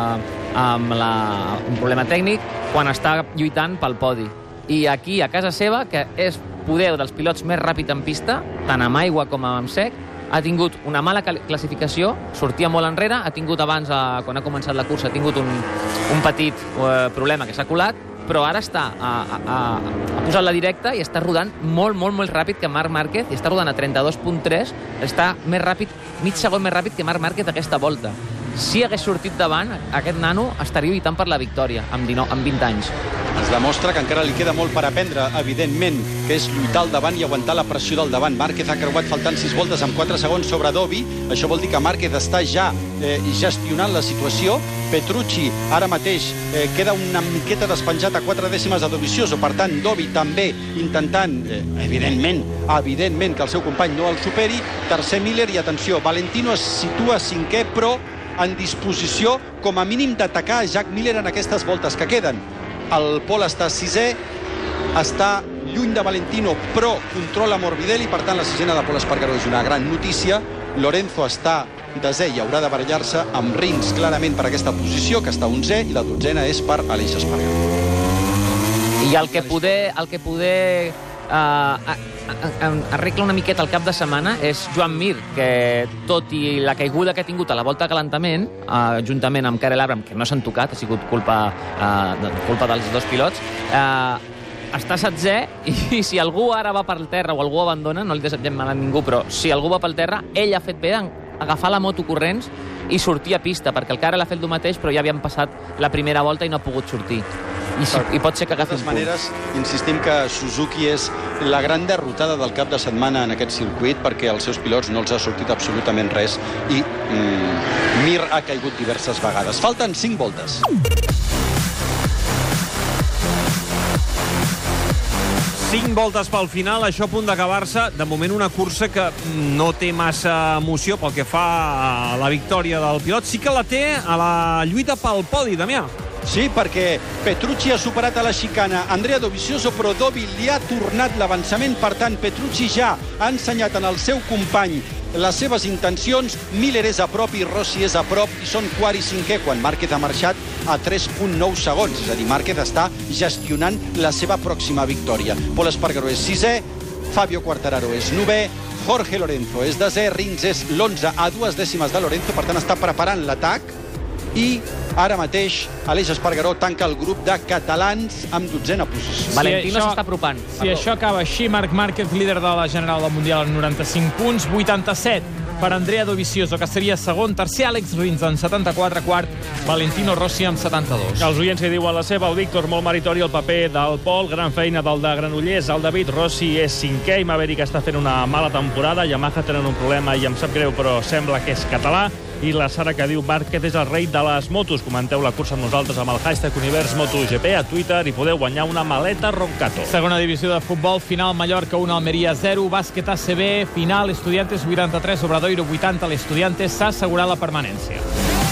un problema tècnic quan està lluitant pel podi. I aquí, a casa seva, que és poder dels pilots més ràpid en pista, tant amb aigua com amb sec, ha tingut una mala classificació, sortia molt enrere, ha tingut abans, quan ha començat la cursa, ha tingut un petit problema que s'ha colat, però ara ha posat la directa i està rodant molt, molt, molt ràpid que Marc Márquez, i està rodant a 32.3, està més ràpid, mig segon més ràpid que Marc Márquez aquesta volta. si hagués sortit davant, aquest nano estaria lluitant per la victòria amb 20 anys. Es demostra que encara li queda molt per aprendre, evidentment, que és lluitar al davant i aguantar la pressió del davant. Márquez ha creuat faltant 6 voltes amb 4 segons sobre Dovi. Això vol dir que Márquez està ja gestionant la situació. Petrucci ara mateix queda una miqueta despenjat a 4 dècimes de Dovizioso. Per tant, Dovi també intentant, evidentment, que el seu company no el superi. Tercer Miller i, atenció, Valentino es situa 5è, però en disposició, com a mínim, d'atacar Jack Miller en aquestes voltes que queden. El Pol està 6è, està lluny de Valentino, però controla Morbidelli, per tant la sisena de Pol Espargaró és una gran notícia. Lorenzo està 10è i haurà de barallar-se amb Rins clarament per aquesta posició, que està 11è, i la 12a és per Aleix Espargaró. I el que poder arregla una miqueta el cap de setmana és Joan Mir, que tot i la caiguda que ha tingut a la volta de calentament, juntament amb Karel Abram, que no s'han tocat, ha sigut culpa dels dos pilots, està 7è, i si algú ara va per terra o algú abandona, no li desitgem mal a ningú, però si algú va per terra, ell ha fet bé agafar la moto corrents i sortir a pista, perquè el Karel ha fet el mateix, però ja havien passat la primera volta i no ha pogut sortir. I pot ser que agafi un punt. De totes maneres, insistim que Suzuki és la gran derrotada del cap de setmana en aquest circuit, perquè als seus pilots no els ha sortit absolutament res i Mir ha caigut diverses vegades. Falten 5 voltes. 5 voltes pel final, això a punt d'acabar-se. De moment una cursa que no té massa emoció pel que fa a la victòria del pilot. Sí que la té a la lluita pel podi, Damià. Sí, perquè Petrucci ha superat a la xicana Andrea Dovizioso, però Dovi li ha tornat l'avançament. Per tant, Petrucci ja ha ensenyat en el seu company les seves intencions. Miller és a prop i Rossi és a prop, i són quart i 5è, quan Márquez ha marxat a 3,9 segons. És a dir, Márquez està gestionant la seva pròxima victòria. Pol Espargaró és 6è, Fabio Quartararo és 9è, Jorge Lorenzo és 10è, Rins és l'11 a 2 dècimes de Lorenzo, per tant està preparant l'atac. I ara mateix Aleix Espargaró tanca el grup de catalans amb 12a posició. Valentino s'està apropant. Si això acaba així, Marc Márquez, líder de la general del Mundial amb 95 punts, 87 per Andrea Dovizioso, que seria segon, tercer Àlex Rins amb 74, quart Valentino Rossi amb 72. Els oients que diuen la seva, el Víctor, molt meritori el paper del Pol, gran feina del de Granollers, el David Rossi és 5è, i Maverick està fent una mala temporada, Yamaha tenen un problema i em sap greu, però sembla que és català. I la Sara, que diu Márquez és el rei de les motos. Comenteu la cursa amb nosaltres amb el hashtag Univers MotoGP a Twitter i podeu guanyar una maleta Roncato. Segona divisió de futbol, final Mallorca 1, Almeria 0, bàsquet ACB, final Estudiantes 83, Obradoiro 80, l'Estudiantes s'ha assegurat la permanència.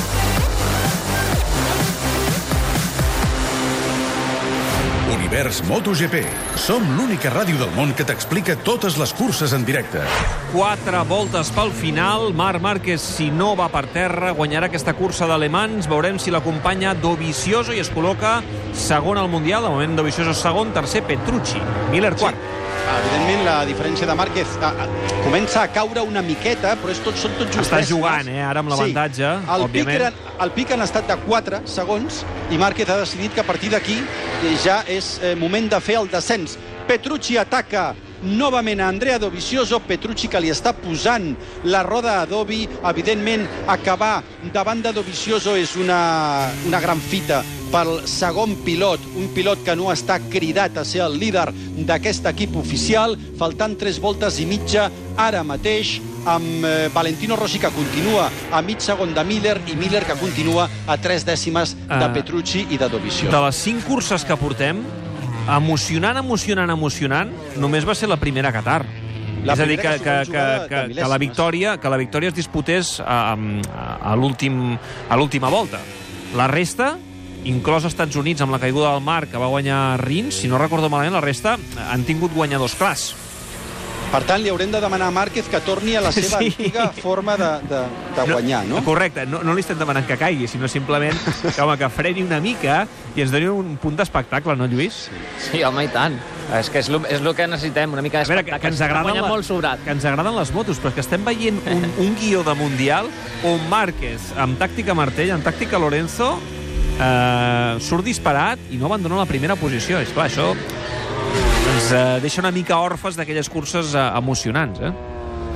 Univers MotoGP. Som l'única ràdio del món que t'explica totes les curses en directe. 4 voltes pel final. Marc Márquez, si no va per terra, guanyarà aquesta cursa d'alemans. Veurem si l'acompanya Dovizioso i es col·loca segon al Mundial. De moment Dovizioso segon, tercer Petrucci. Miller quart. Sí. Evidentment, la diferència de Márquez comença a caure una miqueta, però són tots just. Està jugant, ara amb l'avantatge, òbviament. El pic han estat de 4 segons i Márquez ha decidit que a partir d'aquí ja és moment de fer el descens. Petrucci ataca novament a Andrea Dovizioso, Petrucci que li està posant la roda a Dovi. Evidentment, acabar davant de Dovizioso és una gran fita pel segon pilot, un pilot que no està cridat a ser el líder d'aquest equip oficial, faltant 3 voltes i mitja ara mateix, amb Valentino Rossi, que continua a mig segon de Miller, i Miller, que continua a 3 dècimes de Petrucci i de Dovizioso. De les 5 curses que portem, emocionant, només va ser la primera a Qatar. És a dir, que la victòria es disputés a l'última volta. La resta, inclòs als Estats Units amb la caiguda del Marc, que va guanyar Rins, si no recordo malament, la resta han tingut guanyadors clars. Per tant, li haurem de demanar a Márquez que torni a la seva antiga forma de guanyar, no? Correcte, no li estem demanant que caigui, sinó simplement que freni una mica i ens doni un punt d'espectacle, no, Lluís? Sí, home, i tant. És que és el que necessitem, una mica d'espectacle. Que ens agraden les motos, però que estem veient un guió de Mundial on Márquez, amb tàctica Martell, amb tàctica Lorenzo, surt disparat i no abandona la primera posició. És clar, això ens deixa una mica orfes d'aquelles curses emocionants,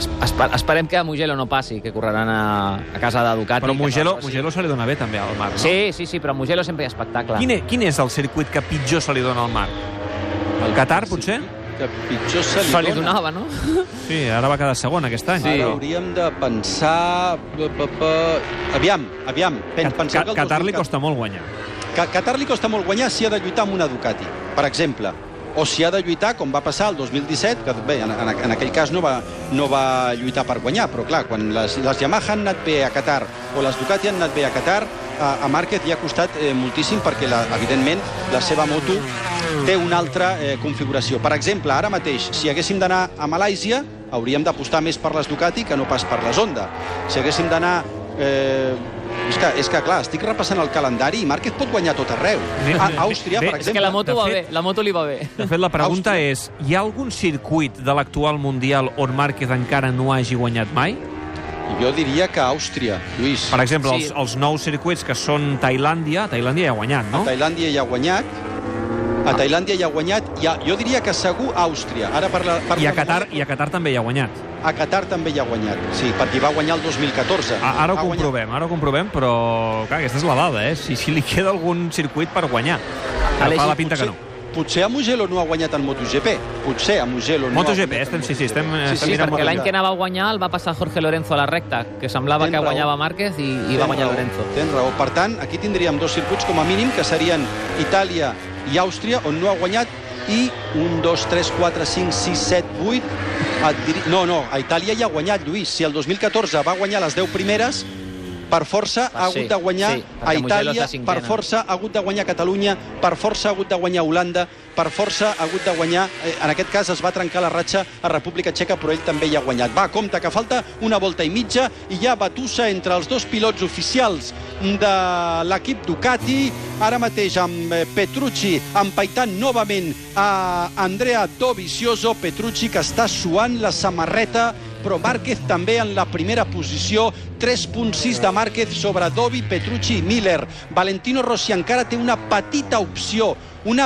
Esperem que a Mugello no passi, que correran a casa de Ducati. Però Mugello se li dona bé també al Marc, no? Sí, però a Mugello sempre hi ha espectacle. Quin és el circuit que pitjor se li dona al Marc? El Qatar, potser? Que pitjor se li donava, no? Sí, ara va quedar segon aquest any. Ara hauríem de pensar... Aviam. Qatar li costa molt guanyar. Qatar li costa molt guanyar si ha de lluitar amb una Ducati, per exemple. O si ha de lluitar, com va passar el 2017, que bé, en aquell cas no va lluitar per guanyar, però clar, quan les Yamaha han anat bé a Qatar o les Ducati han anat bé a Qatar, a Márquez li ha costat moltíssim perquè, evidentment, la seva moto té una altra configuració. Per exemple, ara mateix, si haguéssim d'anar a Malàisia, hauríem d'apostar més per les Ducati que no pas per les Honda. Si haguéssim d'anar... És que, clar, estic repassant el calendari i Márquez pot guanyar tot arreu. A Àustria, per exemple... És que la moto va bé, la moto li va bé. De fet, la pregunta és, hi ha algun circuit de l'actual Mundial on Márquez encara no hagi guanyat mai? Jo diria que Àustria, Lluís. Per exemple, els nous circuits que són Tailàndia ja ha guanyat, no? A Tailàndia ja ha guanyat. A Tailàndia ja ha guanyat. Jo diria que segur Àustria. I a Qatar també ja ha guanyat. A Qatar també ja ha guanyat, sí, perquè va guanyar el 2014. Ara ho comprovem, però clar, aquesta és la dada, si li queda algun circuit per guanyar. Fa la pinta que no. Potser a Mugello no ha guanyat en MotoGP. Potser a Mugello no MotoGP, estem mirant perquè l'any que anava a guanyar el va passar Jorge Lorenzo a la recta, que semblava que guanyava Márquez i va guanyar Lorenzo. Tens raó. Per tant, aquí tindríem dos circuits com a mínim, que serien Itàlia i Àustria, on no ha guanyat, i 1, 2, 3, 4, 5, 6, 7, 8... No, a Itàlia ja ha guanyat, Lluís. Si el 2014 va guanyar les 10 primeres, per força ha hagut de guanyar a Itàlia, per força ha hagut de guanyar Catalunya, per força ha hagut de guanyar Holanda, per força ha hagut de guanyar... En aquest cas es va trencar la ratxa a República Txeca, però ell també hi ha guanyat. Va, compte, que falta una volta i mitja i hi ha batussa entre els dos pilots oficials de l'equip Ducati, ara mateix amb Petrucci empaitant novament a Andrea Dovizioso. Petrucci que està suant la samarreta, però Márquez també en la primera posició, 3.6 de Márquez sobre Dovi, Petrucci i Miller. Valentino Rossi encara té una petita opció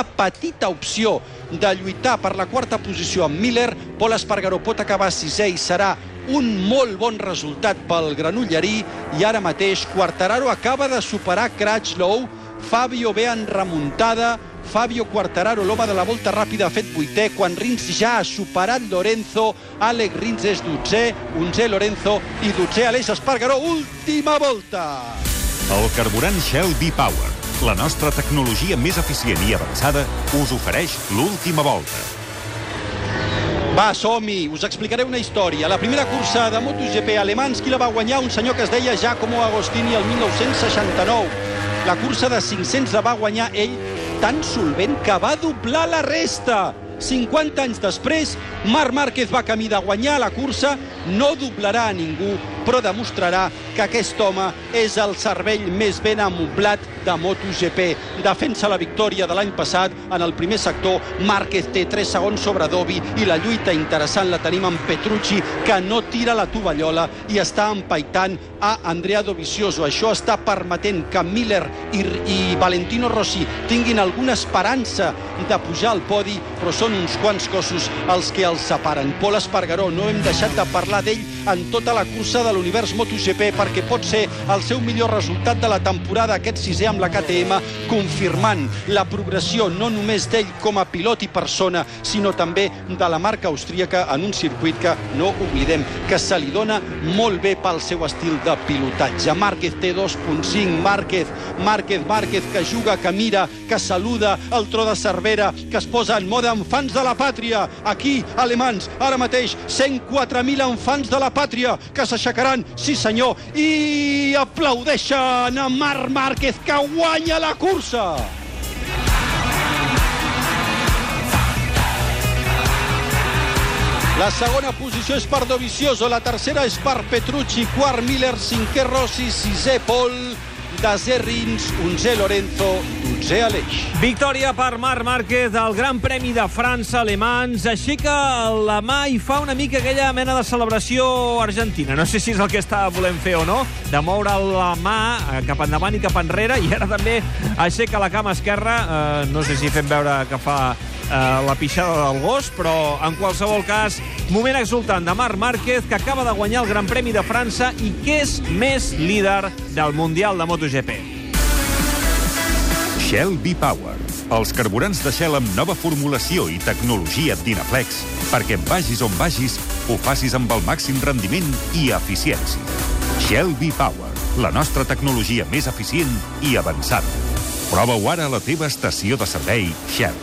de lluitar per la quarta posició amb Miller. Pol Espargaró pot acabar sisè i serà un molt bon resultat pel granollerí. I ara mateix Quartararo acaba de superar Crutchlow, Fabio ve en remuntada, Fabio Quartararo, l'home de la volta ràpida, ha fet 8è, quan Rins ja ha superat Lorenzo. Àlex Rins és 12è, 11è Lorenzo i 12è Aleix Espargaró. Última volta! El carburant Shell V-Power, la nostra tecnologia més eficient i avançada, us ofereix l'última volta. Va, som-hi, us explicaré una història. La primera cursa de MotoGP alemans, qui la va guanyar? Un senyor que es deia Giacomo Agostini el 1969. La cursa de 500 la va guanyar ell tan solvent que va doblar la resta. 50 anys després, Marc Márquez va camí de guanyar la cursa, no doblarà a ningú, però demostrarà que aquest home és el cervell més ben amoblat de MotoGP. Defensa la victòria de l'any passat en el primer sector. Márquez té 3 segons sobre Dovi i la lluita interessant la tenim amb Petrucci, que no tira la tovallola i està empaitant a Andrea Dovizioso. Això està permetent que Miller i Valentino Rossi tinguin alguna esperança de pujar al podi, però són uns quants cossos els que els separen. Pol Espargaró, no hem deixat de parlar d'ell en tota la cursa de l'univers MotoGP, perquè pot ser el seu millor resultat de la temporada, aquest 6è amb la KTM, confirmant la progressió no només d'ell com a pilot i persona, sinó també de la marca austríaca en un circuit que, no oblidem, que se li dona molt bé pel seu estil de pilotatge. Márquez té 2.5, Márquez que juga, que mira, que saluda el tro de Cervera, que es posa en mode enfants de la pàtria. Aquí, alemans, ara mateix 104.000 enfants de la pàtria que s'aixecaran, sí senyor, i aplaudeixen a Marc Márquez, que guanya la cursa. La segona posició és per Dovizioso, la tercera és per Petrucci, quart Miller, cinquè Rossi, sisè Pol, desè Rins, 11è Lorenzo, 12è Aleix. Victòria per Marc Márquez al Gran Premi de França, alemans. Aixeca la mà i fa una mica aquella mena de celebració argentina. No sé si és el que està volent fer o no, de moure la mà cap endavant i cap enrere, i ara també aixeca la cama esquerra. No sé si fem veure que fa la pixada del gos, però en qualsevol cas, moment exultant de Marc Márquez, que acaba de guanyar el Gran Premi de França i que és més líder del Mundial de MotoGP. Shell V-Power. Els carburants de Shell amb nova formulació i tecnologia Dynaflex, perquè vagis on vagis, ho facis amb el màxim rendiment i eficiència. Shell V-Power, la nostra tecnologia més eficient i avançada. Prova-ho ara a la teva estació de servei Shell.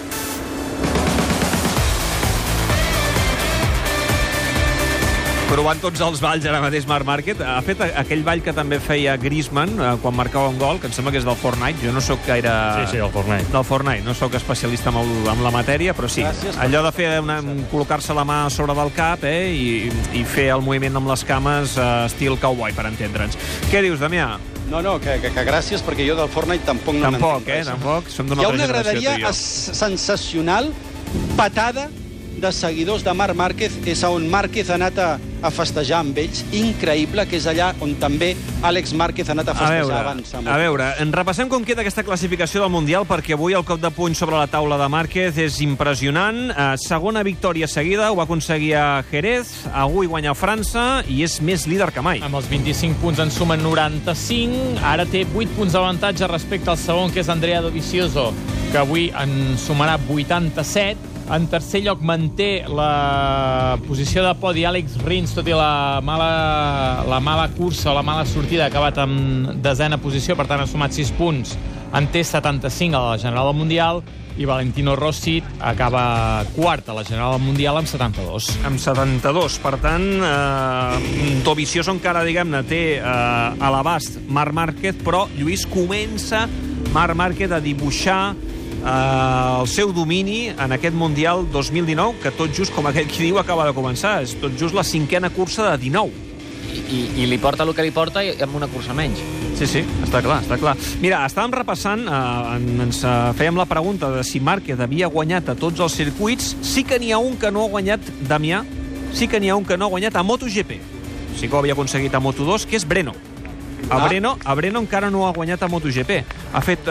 Provant tots els balls ara mateix Marc Márquez. Ha fet aquell ball que també feia Griezmann quan marcava un gol, que em sembla que és del Fortnite. Jo no sóc gaire... Sí, del Fortnite. Del Fortnite. No sóc especialista amb la matèria, però sí. Gràcies. Allò de fer col·locar-se la mà a sobre del cap i fer el moviment amb les cames estil cowboy, per entendre'ns. Què dius, Damià? No, que gràcies, perquè jo del Fortnite tampoc no n'entenc res. Tampoc. Som d'una altra generació, tu i jo. Hi ha una graderia sensacional, patada, de seguidors de Marc Márquez, és on Márquez ha anat a festejar amb ells. Increïble, que és allà on també Àlex Márquez ha anat a festejar abans. A veure, repassem com queda aquesta classificació del Mundial, perquè avui el cop de puny sobre la taula de Márquez és impressionant. Segona victòria seguida, ho va aconseguir a Jerez, avui guanya a França i és més líder que mai. Amb els 25 punts en sumen 95, ara té 8 punts d'avantatge respecte al segon, que és Andrea Dovizioso, que avui en sumarà 87. En tercer lloc manté la posició de podi Alex Rins, tot i la mala cursa o la mala sortida, ha acabat en desena posició, per tant ha sumat 6 punts. En té 75 a la General del Mundial i Valentino Rossi acaba quart a la General del Mundial amb 72. Amb 72, per tant, Dovizioso encara, diguem-ne, té a l'abast Marc Márquez, però Lluís comença Marc Márquez a dibuixar el seu domini en aquest Mundial 2019, que tot just, com aquell qui diu, acaba de començar. És tot just la cinquena cursa de 19. I li porta el que li porta amb una cursa menys. Sí, està clar. Mira, estàvem repassant, ens fèiem la pregunta de si Márquez havia guanyat a tots els circuits. Sí que n'hi ha un que no ha guanyat, Damià, a MotoGP. Sí que ho havia aconseguit a Moto2, que és Breno. Breno encara no ha guanyat a MotoGP. Ha fet...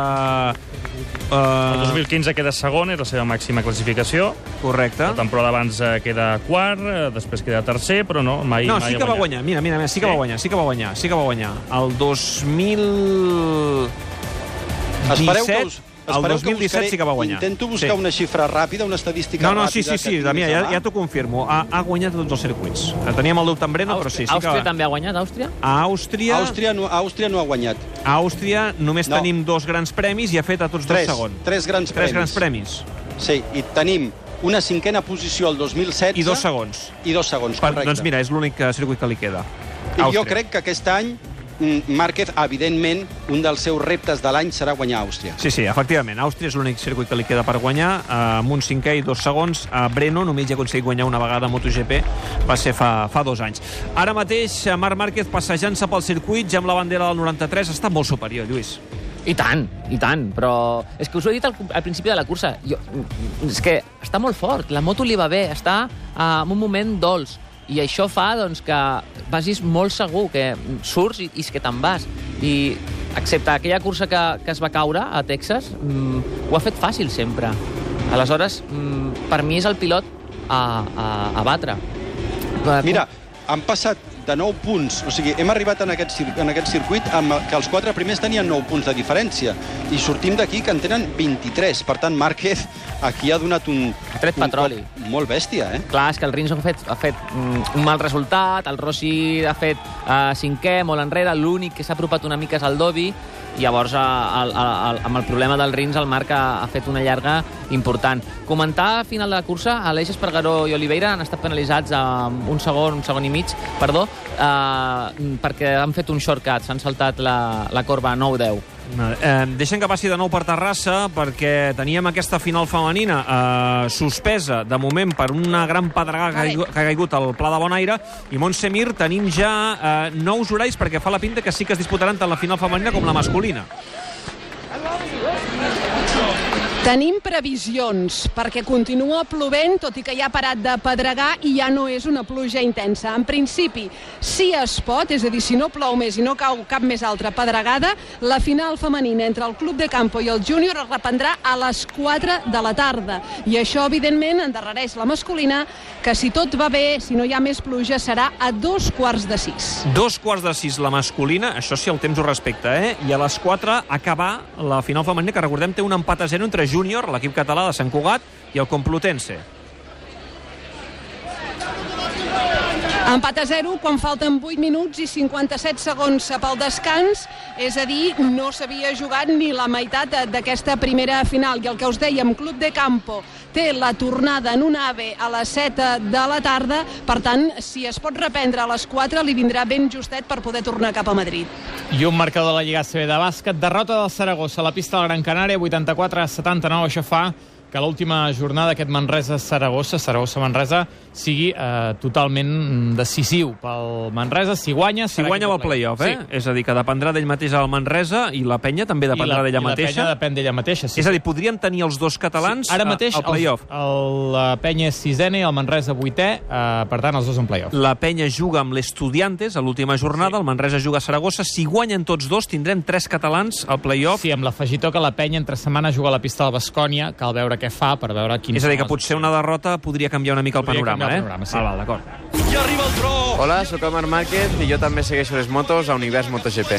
El 2015 queda segon, és la seva màxima classificació. Correcte. La temporada abans queda quart, després queda tercer, però no, mai sí que va guanyar. Mira, sí que va guanyar. El 2017... El 2017 sí que va guanyar. Intento buscar una xifra ràpida, una estadística ràpida. Sí, Damià, ja t'ho confirmo. Ha guanyat tots els circuits. Teníem el dubte amb Breno, però sí. Àustria també ha guanyat, Àustria? Àustria no ha guanyat. A Àustria només tenim 2 grans premis i ha fet a tots 2 segons. 3 grans premis. Sí, i tenim una cinquena posició al 2016... I 2 segons. Correcte. Doncs mira, és l'únic circuit que li queda. I jo crec que aquest any Márquez, evidentment, un dels seus reptes de l'any serà guanyar Àustria. Sí, efectivament. Àustria és l'únic circuit que li queda per guanyar, amb un 5è i 2 segons. A Breno només ja ha aconseguit guanyar una vegada a MotoGP, va ser fa 2 anys. Ara mateix, Marc Márquez passejant-se pel circuit, ja amb la bandera del 93, està molt superior, Lluís. I tant, però és que us ho he dit al principi de la cursa. És que està molt fort, la moto li va bé, està en un moment dolç. I això fa que vagis molt segur, que surts i que te'n vas. I excepte aquella cursa que es va caure a Texas, ho ha fet fàcil sempre. Aleshores, per mi és el pilot a batre. Mira, han passat de 9 punts, o sigui, hem arribat en aquest circuit que els 4 primers tenien 9 punts de diferència, i sortim d'aquí que en tenen 23. Per tant, Márquez aquí ha donat un petroli molt bèstia, Clar, és que el Rins ha fet un mal resultat, el Rossi ha fet 5è, molt enrere, l'únic que s'ha apropat una mica és el Dovi, i llavors amb el problema del Rins el Marc ha fet una llarga important. Comentar a final de la cursa, Aleix Espargaró i Oliveira han estat penalitzats amb un segon i mig, perquè han fet un shortcut, s'han saltat la corba 9-10. Deixem que passi de nou per Terrassa, perquè teníem aquesta final femenina suspesa de moment per una gran pedregada que ha caigut al Pla de Bonaire, i Montse Mir tenim ja nous horaris, perquè fa la pinta que sí que es disputaran tant la final femenina com la masculina. Tenim previsions, perquè continua plovent, tot i que ja ha parat de pedregar i ja no és una pluja intensa. En principi, si es pot, és a dir, si no plou més i no cau cap més altra pedregada, la final femenina entre el Club de Campo i el Júnior es reprendrà a les 4 de la tarda. I això, evidentment, endarrereix la masculina, que si tot va bé, si no hi ha més pluja, serà a 5:45. 5:45 la masculina, això sí, el temps ho respecta, I a les 4 acabar la final femenina, que recordem té un empat a 0 entre Júnior, l'equip català de Sant Cugat, i el Complutense. Empat a 0 quan falten 8 minuts i 57 segons pel descans, és a dir, no s'havia jugat ni la meitat d'aquesta primera final. I el que us dèiem, Club de Campo té la tornada en un AVE a les 7 de la tarda, per tant, si es pot reprendre a les 4, li vindrà ben justet per poder tornar cap a Madrid. I un marcador de la Lliga ACB de bàsquet, derrota del Saragossa a la pista del Gran Canària, 84-79, això fa que l'última jornada d'aquest Manresa-Saragossa, Saragossa-Manresa, sigui totalment decisiu pel Manresa. Si guanya el play-off, Sí. És a dir, que dependrà d'ell mateix el Manresa i la Penya també dependrà d'ella mateixa. I la Penya depèn d'ella mateixa, sí. És a dir, podrien tenir els dos catalans ara mateix al play-off. La Penya és sisena i el Manresa 8è, per tant, els dos en play-off. La Penya juga amb l'Estudiantes a l'última jornada, el Manresa juga a Saragossa. Si guanyen tots dos, tindrem 3 catalans al play-off. Sí, amb l'afegitó que la Penya entre setmana juga a la pista del Baskonia, cal veure què fa per veure quins... És a dir, que potser una derrota podria canviar una mica el panorama, Sí. Val, d'acord. I arriba el tro! Hola, sóc el Marc Márquez i jo també segueixo les motos a Univers MotoGP.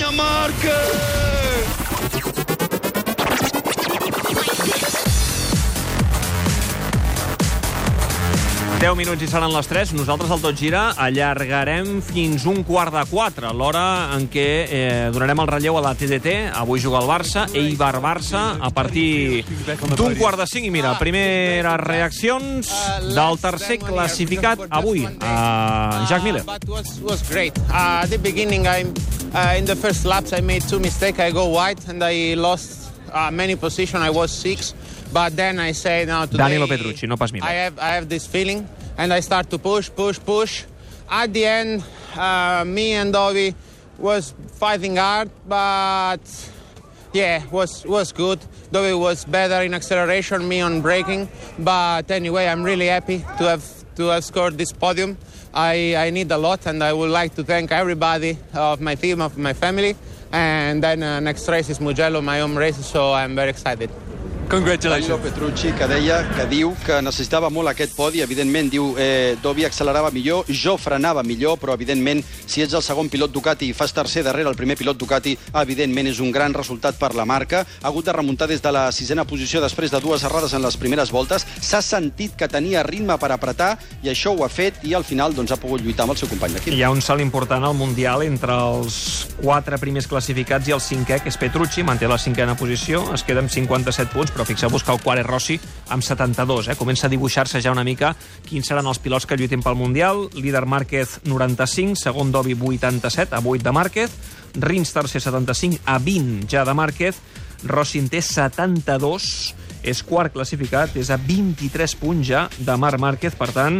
10 minuts i seran les 3. Nosaltres al Tot Gira allargarem fins 3:45, l'hora en què donarem el relleu a la TDT. Avui juga el Barça, Eibar-Barça, a partir d'1:45. I mira, primeres reaccions del tercer classificat avui, Jack Miller. Was great. At the beginning, in the first laps, I made 2 mistakes. I go wide and I lost many positions. I was 6. But then I say, no, today Danilo Petrucci, no pas Miller. I have this feeling, and I start to push. At the end, me and Dovi was fighting hard, but yeah, was good. Dovi was better in acceleration, me on braking. But anyway, I'm really happy to have scored this podium. I need a lot, and I would like to thank everybody of my team, of my family. And then next race is Mugello, my home race, so I'm very excited. Congratulations. Danilo Petrucci, que diu que necessitava molt aquest podi. Evidentment, diu, Dovi accelerava millor, jo frenava millor, però, evidentment, si ets el segon pilot Ducati i fas tercer darrere el primer pilot Ducati, evidentment, és un gran resultat per la marca. Ha hagut de remuntar des de la 6a posició després de 2 errades en les primeres voltes. S'ha sentit que tenia ritme per apretar i això ho ha fet i, al final, doncs, ha pogut lluitar amb el seu company d'equip. Hi ha un salt important al Mundial entre els 4 primers classificats i el 5è, que és Petrucci, manté la 5a posició, es queda amb 57 punts, però fixeu-vos que el quart és Rossi amb 72. Comença a dibuixar-se ja una mica quins seran els pilots que lluiten pel Mundial. Líder Márquez, 95, segon Dovi, 87, a 8 de Márquez. Rins tercer, 75, a 20 ja de Márquez. Rossi en té 72, és quart classificat, és a 23 punts ja de Marc Márquez. Per tant,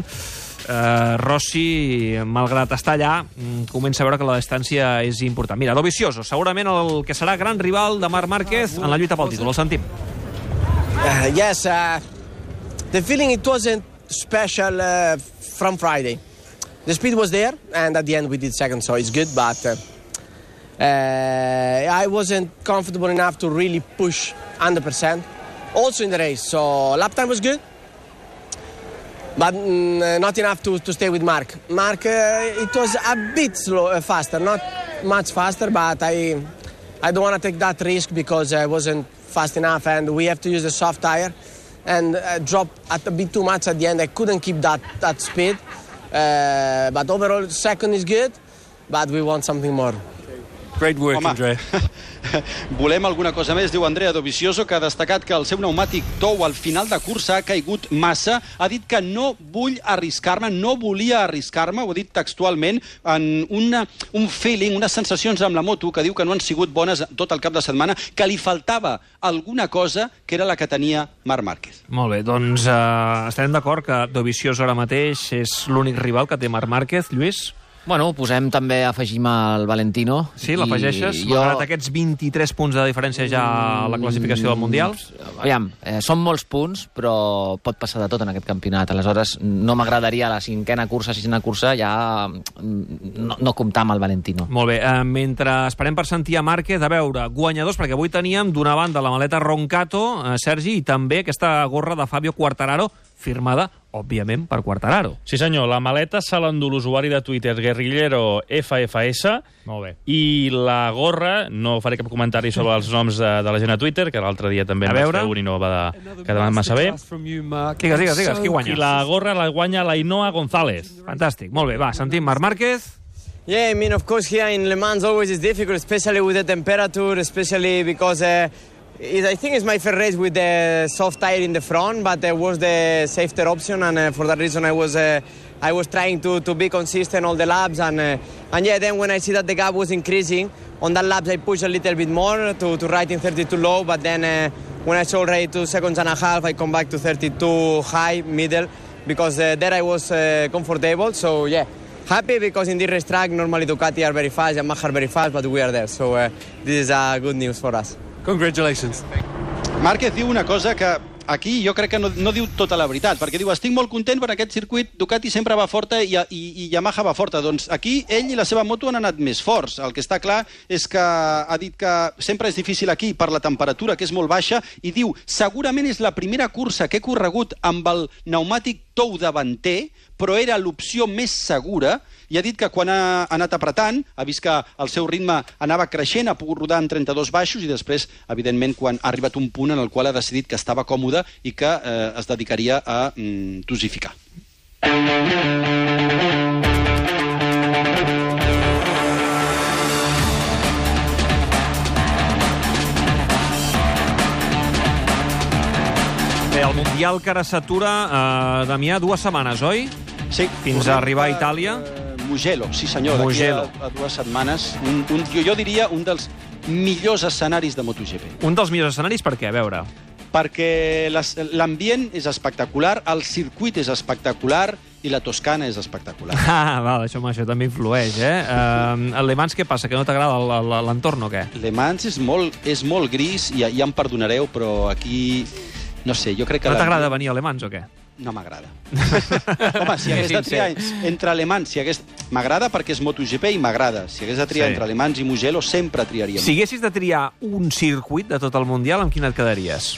Rossi, malgrat estar allà, comença a veure que la distància és important. Mira, Dovizioso, segurament el que serà gran rival de Marc Márquez en la lluita pel títol. El sentim. Yes, the feeling it wasn't special from Friday. The speed was there, and at the end we did second, so it's good, but I wasn't comfortable enough to really push 100%. Also in the race, so lap time was good, but not enough to stay with Mark. Mark, it was a bit faster, not much faster, but I don't want to take that risk because I wasn't fast enough, and we have to use a soft tire, and drop at a bit too much at the end. I couldn't keep that speed, but overall second is good, but we want something more. Great work, Andrea. Volem alguna cosa més, diu Andrea Dovizioso, que ha destacat que el seu pneumàtic tou al final de cursa ha caigut massa. Ha dit que no vull arriscar-me, no volia arriscar-me, ho ha dit textualment, en un feeling, unes sensacions amb la moto que diu que no han sigut bones tot el cap de setmana, que li faltava alguna cosa que era la que tenia Marc Márquez. Molt bé, doncs estarem d'acord que Dovizioso ara mateix és l'únic rival que té Marc Márquez, Lluís? Bueno, afegim el Valentino. Sí, l'afegeixes? Malgrat aquests 23 punts de diferència ja a la classificació del Mundial? Aviam, són molts punts, però pot passar de tot en aquest campionat. Aleshores, no m'agradaria a la sisena cursa, ja no comptar amb el Valentino. Molt bé, mentre esperem per sentir a Márquez, a veure, guanyadors, perquè avui teníem d'una banda la maleta Roncato, Sergi, i també aquesta gorra de Fabio Quartararo, firmada, òbviament, per Quartararo. Sí, senyor, la maleta se l'endú l'usuari de Twitter Guerrillero FFS. Molt bé. I la gorra, no faré cap comentari sobre els noms de la gent a Twitter, que l'altre dia també en vaig fer un i no va quedar massa bé. Digues, qui guanya? I la gorra la guanya l'Ainoa González. Fantàstic, molt bé, va, sentim Marc Márquez. Yeah, I mean, of course, here in Le Mans always is difficult, especially with the temperature, especially because I think it's my first race with the soft tire in the front, but it was the safer option, and for that reason I was trying to be consistent all the laps, and yeah, then when I see that the gap was increasing, on that laps I pushed a little bit more to right in 32 low, but then when I saw already 2 seconds and a half, I come back to 32 high, middle, because there I was comfortable, so yeah. Happy because in this racetrack normally Ducati are very fast, Yamaha are very fast, but we are there, so this is good news for us. Congratulations. Márquez diu una cosa que aquí jo crec que no diu tota la veritat, perquè diu, estic molt content per aquest circuit, Ducati sempre va forta i Yamaha va forta. Doncs aquí ell i la seva moto han anat més forts. El que està clar és que ha dit que sempre és difícil aquí per la temperatura, que és molt baixa, i diu, segurament és la primera cursa que he corregut amb el pneumàtic tou davanter, però era l'opció més segura, i ha dit que quan ha anat apretant, ha vist que el seu ritme anava creixent, ha pogut rodar en 32 baixos, i després, evidentment, quan ha arribat un punt en el qual ha decidit que estava còmode i que es dedicaria a dosificar. Bé, el Mundial que ara s'atura, Damià, 2 setmanes, oi? Sí. Fins a arribar a Itàlia. Mugello, sí senyor, d'aquí a 2 setmanes. Jo diria un dels millors escenaris de MotoGP. Un dels millors escenaris per què? A veure. Perquè l'ambient és espectacular, el circuit és espectacular i la Toscana és espectacular. Val, això també influeix, eh? El Le Mans què passa? Que no t'agrada l'entorn o què? Le Mans és molt gris, i ja em perdonareu, però aquí, no sé, jo crec que... No t'agrada venir a Le Mans o què? No m'agrada. Home, si hagués de triar entre Le Mans, m'agrada perquè és MotoGP i m'agrada. Si hagués de triar entre Le Mans i Mugello, sempre triaria. Si haguessis de triar un circuit de tot el Mundial, amb quin et quedaries?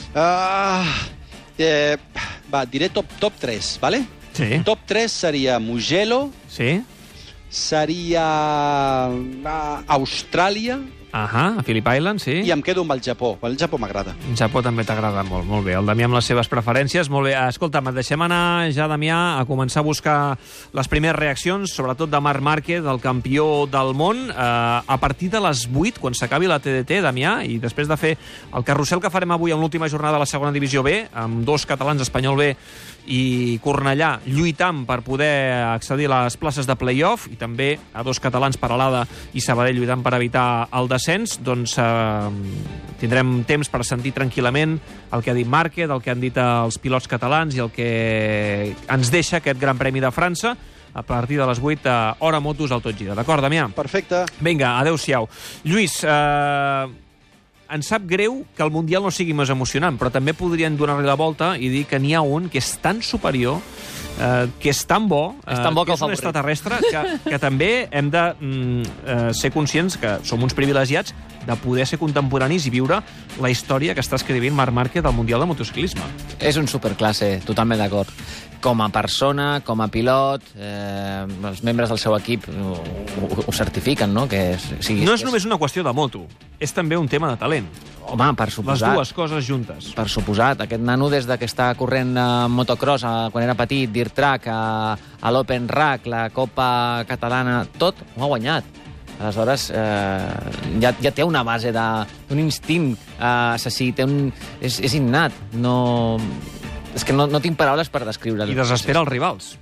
Va, diré top 3, vale? Sí. Top 3 seria Mugello. Sí. Seria Austràlia. A Phillip Island, sí. I em quedo amb el Japó. El Japó m'agrada. El Japó també t'agrada molt, molt bé. El Damià amb les seves preferències, molt bé. Escolta'm, et deixem anar ja, Damià, a començar a buscar les primeres reaccions, sobretot de Marc Márquez, el campió del món, a partir de les 8, quan s'acabi la TDT, Damià, i després de fer el carrusel que farem avui en l'última jornada de la segona divisió B, amb 2 catalans, Espanyol B i Cornellà, lluitant per poder accedir a les places de play-off, i també a 2 catalans, Peralada i Sabadell, lluitant per evitar el descens, doncs tindrem temps per sentir tranquil·lament el que ha dit Márquez, el que han dit els pilots catalans i el que ens deixa aquest Gran Premi de França a partir de les 8 a Hora Motos al Tot Gira. D'acord, Damià? Perfecte. Vinga, adeu-siau. Lluís, ens sap greu que el Mundial no sigui més emocionant, però també podrien donar-li la volta i dir que n'hi ha un que és tan superior, que és tan bo, que és un extraterrestre, que també hem de ser conscients que som uns privilegiats de poder ser contemporanis i viure la història que està escrivint Marc Márquez del Mundial de Motociclisme. És un superclasse, totalment d'acord. Com a persona, com a pilot, els membres del seu equip ho certifiquen, no? No és només una qüestió de moto, és també un tema de talent. Home, per suposat. Les dues coses juntes. Per suposat. Aquest nano, des que està corrent motocross, quan era petit, Dirt Track, a l'Open Rack, la Copa Catalana, tot ho ha guanyat. Aleshores, ja té una base d'un instint assassí, és innat. És que no tinc paraules per descriure-ho. I desespera els rivals.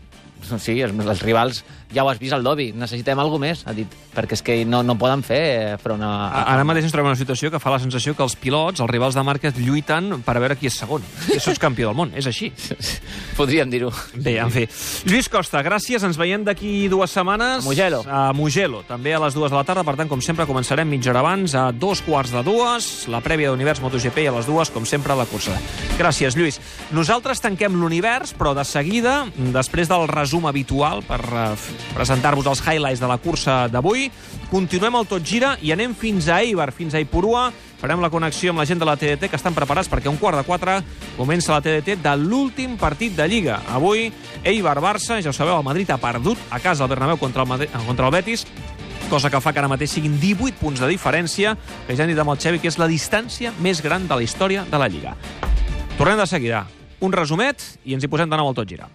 Sí, els rivals, ja ho has vist al Dobby, necessitem alguna més, ha dit, perquè és que no poden fer front a... Ara mateix ens trobem una situació que fa la sensació que els pilots, els rivals de Márquez, lluiten per a veure qui és segon. Que sots campió del món, és així. Podríem dir-ho. Bé, en fi. Lluís Costa, gràcies, ens veiem d'aquí 2 setmanes. A Mugello, també a les 2 de la tarda, per tant, com sempre, començarem mitja hora abans, a 2:45, la prèvia d'Univers MotoGP, i a les 2, com sempre, la cursa. Gràcies, Lluís. Nosaltres tanquem l'univers, però de seguida, després del resum habitual per presentar-vos els highlights de la cursa d'avui, continuem el Tot Gira i anem fins a Eibar, fins a Ipurua. Farem la connexió amb la gent de la TDT, que estan preparats perquè a 3:15 comença la TDT de l'últim partit de Lliga. Avui, Eibar-Barça, ja ho sabeu, el Madrid ha perdut a casa al Bernabéu contra el Betis, cosa que fa que ara mateix siguin 18 punts de diferència, que ja han dit amb el Xevi que és la distància més gran de la història de la Lliga. Tornem de seguida. Un resumet i ens hi posem de nou al Tot Gira.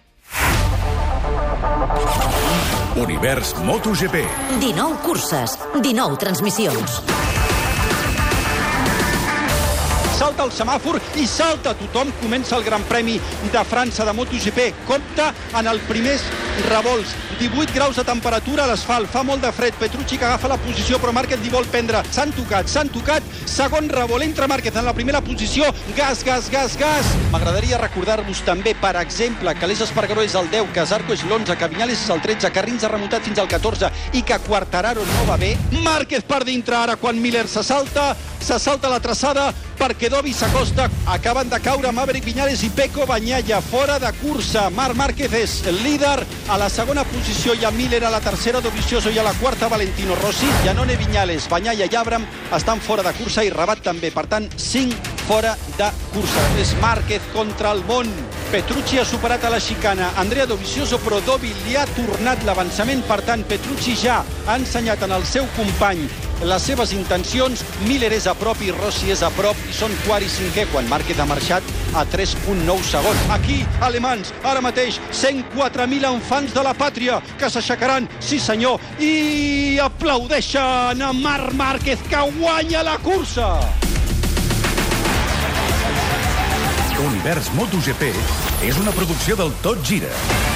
Univers MotoGP. 19 curses, 19 transmissions. Salta el semàfor i salta tothom. Comença el Gran Premi de França de MotoGP. Compta en els primers revolts. 18 graus de temperatura a l'asfalt. Fa molt de fred. Petrucci que agafa la posició, però Márquez li vol prendre. S'han tocat. Segon revolt. Entra Márquez en la primera posició. Gas. M'agradaria recordar-vos també, per exemple, que l'Eix Espargaró és el 10, que Zarco és l'11, que Viñales és el 13, que Rins ha remuntat fins al 14 i que Quartararo no va bé. Márquez per dintre ara quan Miller se salta la traçada perquè Dobby s'acosta. Acaben de caure Maverick Viñales i Pecco Bagnaia fora de cursa. Marc Márquez és el líder. A la segona posició hi ha Miller, a la tercera Dovizioso i a la quarta Valentino Rossi. Iannone, Viñales, Bagnaia i Abram estan fora de cursa i Rabat també. Per tant, 5 fora de cursa. És Márquez contra el món. Petrucci ha superat a la xicana Andrea Dovizioso, però Dobby li ha tornat l'avançament. Per tant, Petrucci ja ha ensenyat en el seu company les seves intencions. Miller és a prop i Rossi és a prop i són quart i cinquè quan Márquez ha marxat a 3,9 segons. Aquí, alemans, ara mateix 104.000 enfants de la pàtria que s'aixecaran, sí senyor, i aplaudeixen a Marc Márquez que guanya la cursa. Univers MotoGP és una producció del Tot Gira.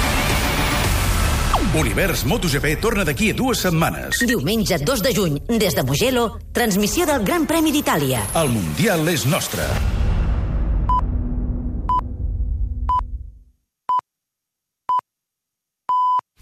Univers MotoGP torna d'aquí a 2 setmanes. Diumenge 2 de juny, des de Mugello, transmissió del Gran Premi d'Itàlia. El Mundial és nostre.